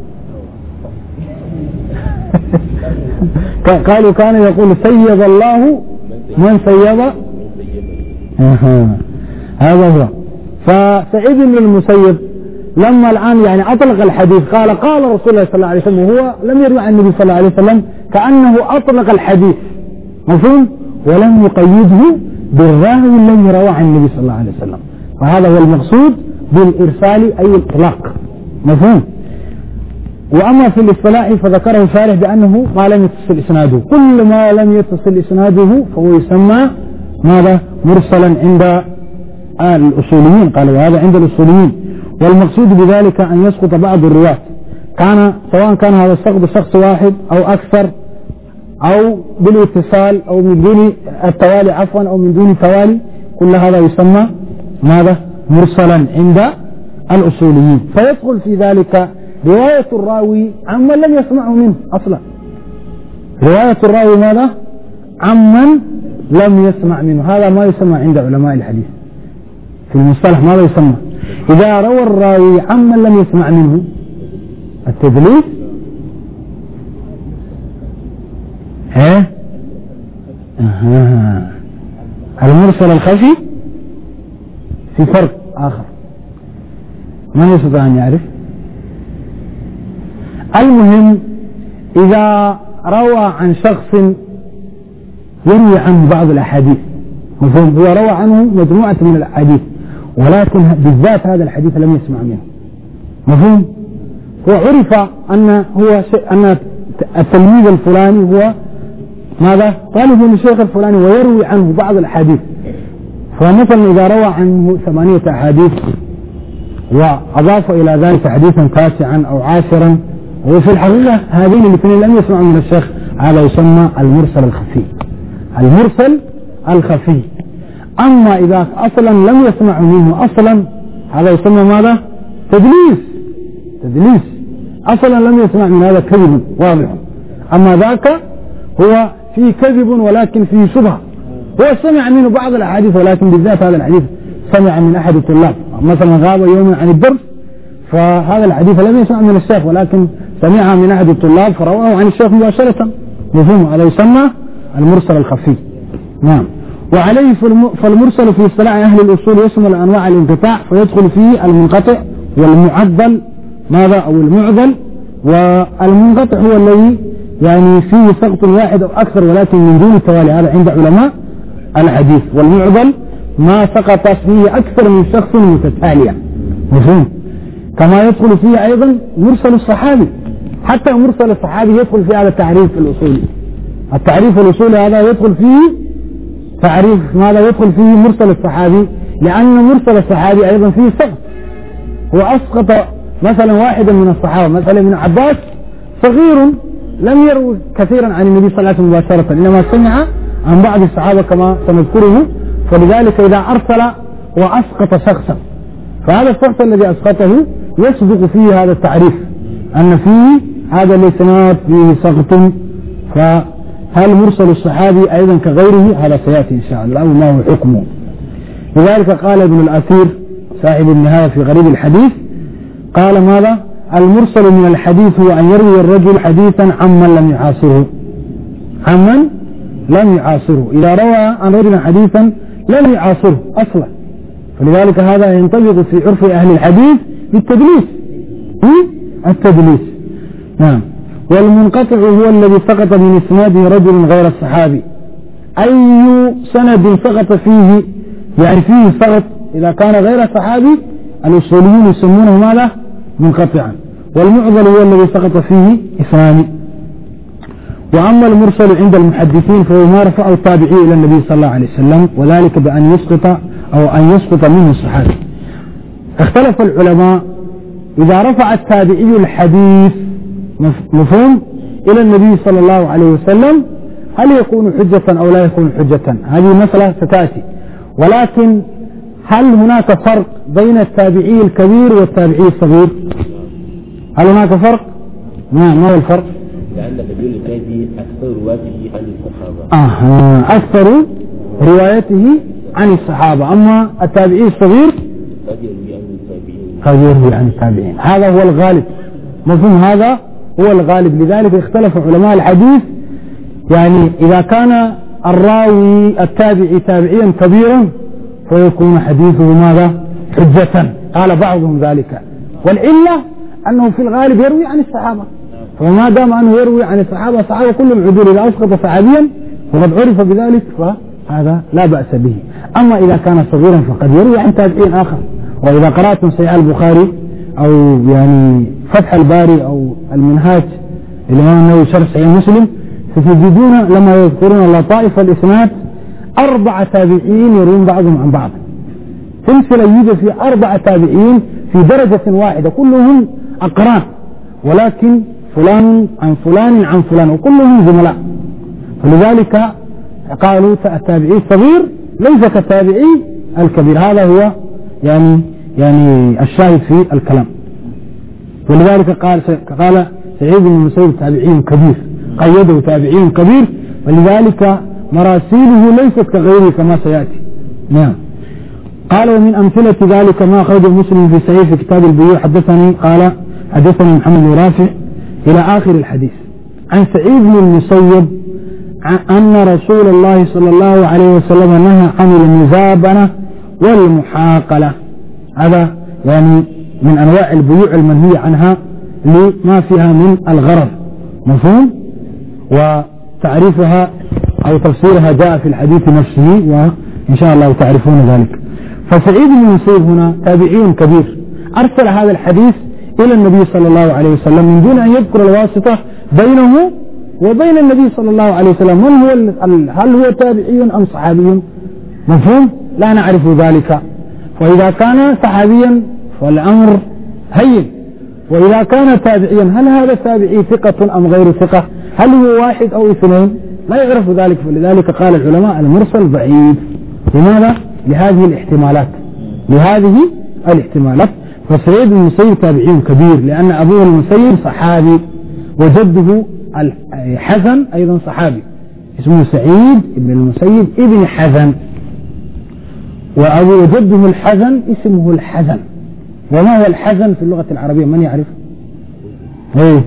قالوا كان يقول سيب الله من سيب. هذا هو. فسعيد بن المسيب لما الآن يعني أطلق الحديث قال قال رسول الله صلى الله عليه وسلم وهو لم يروي عن النبي صلى الله عليه وسلم كأنه أطلق الحديث مفهوم ولم يقيده بالراوي الذي روى عن النبي صلى الله عليه وسلم. فهذا هو المقصود بالإرسال أي الإطلاق مفهوم. وأما في الاصطلاح فذكره شارح بأنه ما لم يتصل إسناده. كل ما لم يتصل إسناده فهو يسمى ماذا مرسلا عند الأصوليين. قالوا هذا عند الأصوليين. والمقصود بذلك أن يسقط بعض الرواة كان سواء كان هذا السقط شخص واحد أو أكثر أو بالاتصال أو من دون التوالي عفوا أو من دون توالي كل هذا يسمى ماذا؟ مرسلا عند الأصوليين. فيدخل في ذلك رواية الراوي عمن لم يسمعه منه أصلا. رواية الراوي ماذا؟ عمن لم يسمع منه. هذا ما يسمى عند علماء الحديث في المصطلح. ماذا يسمى إذا روى الراوي عمن لم يسمع منه؟ التدليس. ها أه. المرسل الخفي في فرق آخر من يستطيع أن يعرف؟ المهم إذا روى عن شخص يروي عنه بعض الأحاديث، مفهوم؟ هو روى عنه مجموعة من الأحاديث ولكن بالذات هذا الحديث لم يسمع منه، مفهوم؟ هو عرف أن هو أن التلميذ الفلاني هو ماذا؟ طالب من الشيخ الفلاني ويروي عنه بعض الأحاديث. فمثلا إذا روى عنه ثمانية أحاديث وأضاف إلى ذلك حديثا تاسعا أو عاشرا، وفي الحقيقة هذين الاثنين لم يسمعوا من الشيخ، هذا يسمى المرسل الخفي. المرسل الخفي. أما إذا أصلا لم يسمع منه أصلا، هذا يسمى ماذا؟ تدليس. تدليس أصلا لم يسمع من هذا كذب واضح. أما ذاك هو فيه كذب ولكن فيه شبهة، هو سمع منه بعض الأحاديث ولكن بالذات هذا الحديث سمع من أحد الطلاب، مثلا غاب يوما عن الدرس فهذا الحديث لم يسمع من الشيخ ولكن سمعها من أحد الطلاب فرواه عن الشيخ مباشرة، مفهوم؟ هذا يسمى المرسل الخفي. نعم. وعليه فالمرسل في اصطلاح أهل الأصول يشمل أنواع الانقطاع، فيدخل فيه المنقطع والمعدل ماذا أو المعدل. والمنقطع هو الذي يعني فيه سقط واحد أو أكثر ولكن من دون التوالي، هذا عند علماء الحديث. والمعدل ما سقط فيه أكثر من شخص متتاليا، مفهوم؟ كما يدخل فيه أيضا مرسل الصحابي، حتى مرسل الصحابي يدخل في هذا التعريف الأصولي. التعريف الأصولي هذا يدخل فيه تعريف ماذا؟ يدخل فيه مرسل الصحابي، لأن مرسل الصحابي أيضا فيه سقط. هو أسقط مثلا واحدا من الصحابة، مثلا ابن عباس صغير لم يروي كثيرا عن النبي صلى الله عليه وسلم مباشرة، إنما سمع عن بعض الصحابة كما سنذكره، فلذلك إذا أرسل وأسقط شخصا فهذا الشخص الذي أسقطه يصدق فيه هذا التعريف أن فيه هذا الإسناد فيه سقط. فهل مرسل الصحابي أيضا كغيره؟ هذا سيأتي إن شاء الله ما هو حكمه. لذلك قال ابن الأثير صاحب النهاية في غريب الحديث، قال ماذا؟ المرسل من الحديث هو أن يروي الرجل حديثا عمن لم يعاصره، عمن لم يعاصره. إذا روى عن رجل حديثا لم يعاصره أصلا، فلذلك هذا ينطبق في عرف أهل الحديث بالتدليس، التدليس. نعم. والمنقطع هو الذي سقط من إسناده رجل غير الصحابي. أي سند سقط فيه يعني فيه سقط إذا كان غير صحابي الأصوليون يسمونه ماذا؟ منقطعا. والمعضل هو الذي سقط فيه إسناد. وأما المرسل عند المحدثين فهو ما رفعه التابعي إلى النبي صلى الله عليه وسلم، وذلك بأن يسقط أو أن يسقط منه الصحابي. اختلف العلماء إذا رفع التابعي الحديث مفهوم إلى النبي صلى الله عليه وسلم هل يكون حجة أو لا يكون حجة؟ هذه مسألة ستأتي. ولكن هل هناك فرق بين التابعي الكبير والتابعي الصغير؟ هل هناك فرق؟ نعم. ما هو الفرق؟ لأن التابعي الكبير أكثر روايته عن الصحابة. آه. أكثر روايته عن الصحابة، أما التابعي الصغير قد يروي عن التابعين. هذا هو الغالب، مفهوم؟ هذا هو الغالب. لذلك اختلف علماء الحديث، يعني إذا كان الراوي التابعي تابعيا كبيرا فيكون حديثه ماذا؟ حجة. قال بعضهم ذلك، والعلة أنه في الغالب يروي عن الصحابة، فما دام أنه يروي عن الصحابة الصحابة كلهم عدول، إذا أسقط صحابيا وقد عرف بذلك فهذا لا بأس به. أما إذا كان صغيرا فقد يروي عن تابعين آخر. وإذا قرأتم صحيح البخاري أو يعني فتح الباري أو المنهاج الإمام النووي شرح صحيح مسلم ستجدون لما يذكرون لطائف الإسناد أربع تابعين يروون بعضهم عن بعض، سلسلة يوجد في أربع تابعين في درجة واحدة كلهم أقران، ولكن فلان عن فلان عن فلان وكلهم زملاء. فلذلك قالوا التابعي الصغير ليس كالتابعي الكبير. هذا هو يعني يعني الشاهد في الكلام. ولذلك قال قال سعيد بن المسيب تابعي كبير، قيده تابعي كبير، ولذلك مراسيله ليست كغيره كما سيأتي. نعم. قال ومن أمثلة ذلك ما أخرجه مسلم في صحيح في كتاب البيوع. حدثني قال حدثني محمد بن رافع إلى آخر الحديث عن سعيد بن المسيب أن رسول الله صلى الله عليه وسلم نهى عن المزابنة والمحاقلة. هذا يعني من أنواع البيوع المنهي عنها لما فيها من الغرض، مفهوم؟ وتعريفها أو تفسيرها جاء في الحديث نفسه وإن شاء الله تعرفون ذلك. فسعيد بن المسيب هنا تابعي كبير أرسل هذا الحديث إلى النبي صلى الله عليه وسلم من دون أن يذكر الواسطة بينه وبين النبي صلى الله عليه وسلم. من هو هل هو تابعي أم صحابي؟ مفهوم؟ لا نعرف ذلك. وإذا كان صحابيا فالأمر هين، وإذا كان تابعيا هل هذا التابعي ثقة أم غير ثقة؟ هل هو واحد أو اثنين؟ لا يعرف ذلك. فلذلك قال العلماء المرسل ضعيف. لماذا؟ لهذه الاحتمالات لهذه الاحتمالات. فسعيد بن المسيب تابعي كبير لأن أبوه المسيب صحابي وجده الحزن أيضا صحابي، اسمه سعيد بن المسيب ابن حزن، وأبو وجده الحزن اسمه الحزن. وما هو الحزن في اللغة العربية؟ من يعرف؟ ايه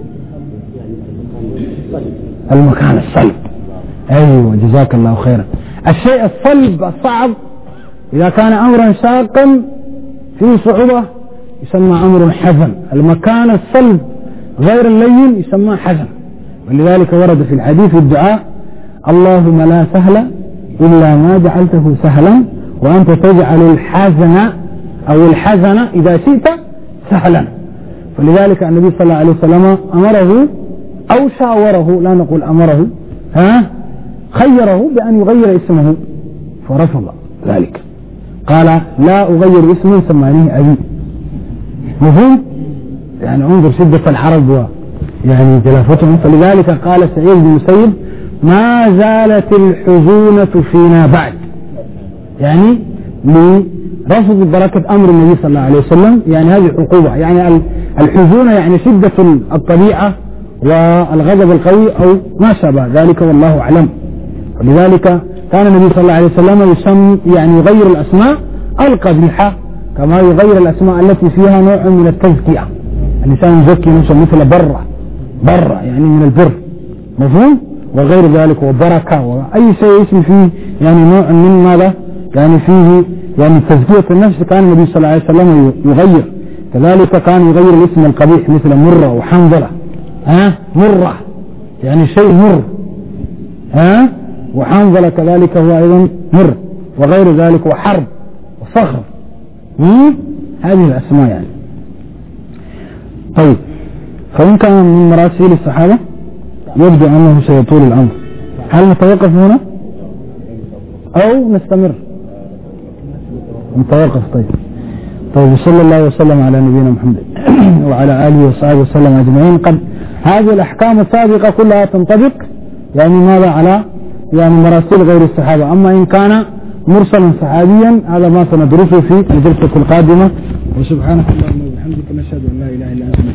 المكان الصلب. ايوه جزاك الله خيرا. الشيء الصلب الصعب إذا كان أمرا شاقا فيه صعوبة يسمى أمر حزن. المكان الصلب غير اللين يسمى حزن. ولذلك ورد في الحديث الدعاء اللهم لا سهل إلا ما جعلته سهلا وأنت تجعل الحزن أو الحزن إذا شئت سهلا. فلذلك النبي صلى الله عليه وسلم أمره أو شاوره، لا نقول أمره، ها خيره بأن يغير اسمه فرفض ذلك، قال لا أغير اسمي سمانيه أبي. مفهوم؟ يعني انظر شدة الحرب يعني جلافتهم. فلذلك قال سعيد بن المسيب ما زالت الحزونة فينا بعد، يعني لرفض بركة أمر النبي صلى الله عليه وسلم. يعني هذه عقوبة، يعني الحزونة يعني شدة الطبيعة والغضب القوي أو ما شابه ذلك والله أعلم. ولذلك كان النبي صلى الله عليه وسلم يسمي يعني يغير الأسماء القبيحة كما يغير الأسماء التي فيها نوع من التزكية. الإنسان يزكي نفسه مثل برة برة يعني من البر، مفهوم؟ وغير ذلك وبركة وأي شيء اسم فيه يعني نوع من ماذا يعني فيه يعني تزكية النفس كان النبي صلى الله عليه وسلم يغير. كذلك كان يغير الاسم القبيح مثل مرة وحنظلة، ها مرة يعني شيء مر، ها وحنظلة كذلك هو أيضا مر وغير ذلك وحرب وصخر، هذه الأسماء يعني. طيب فإن كان من مراسيل الصحابة يبدو أنه سيطول الأمر. هل نتوقف هنا أو نستمر؟ نتوقف. طيب طيب صلى الله وسلم على نبينا محمد وعلى آله وصحبه وسلم أجمعين. قد هذه الأحكام السابقة كلها تنطبق يعني ماذا على يعني مراسيل غير الصحابة. أما إن كان مرسلا صحابيا هذا ما سندرسه في الجلسة القادمة. وسبحانك اللهم وبحمدك نشهد أن لا إله إلا أنت.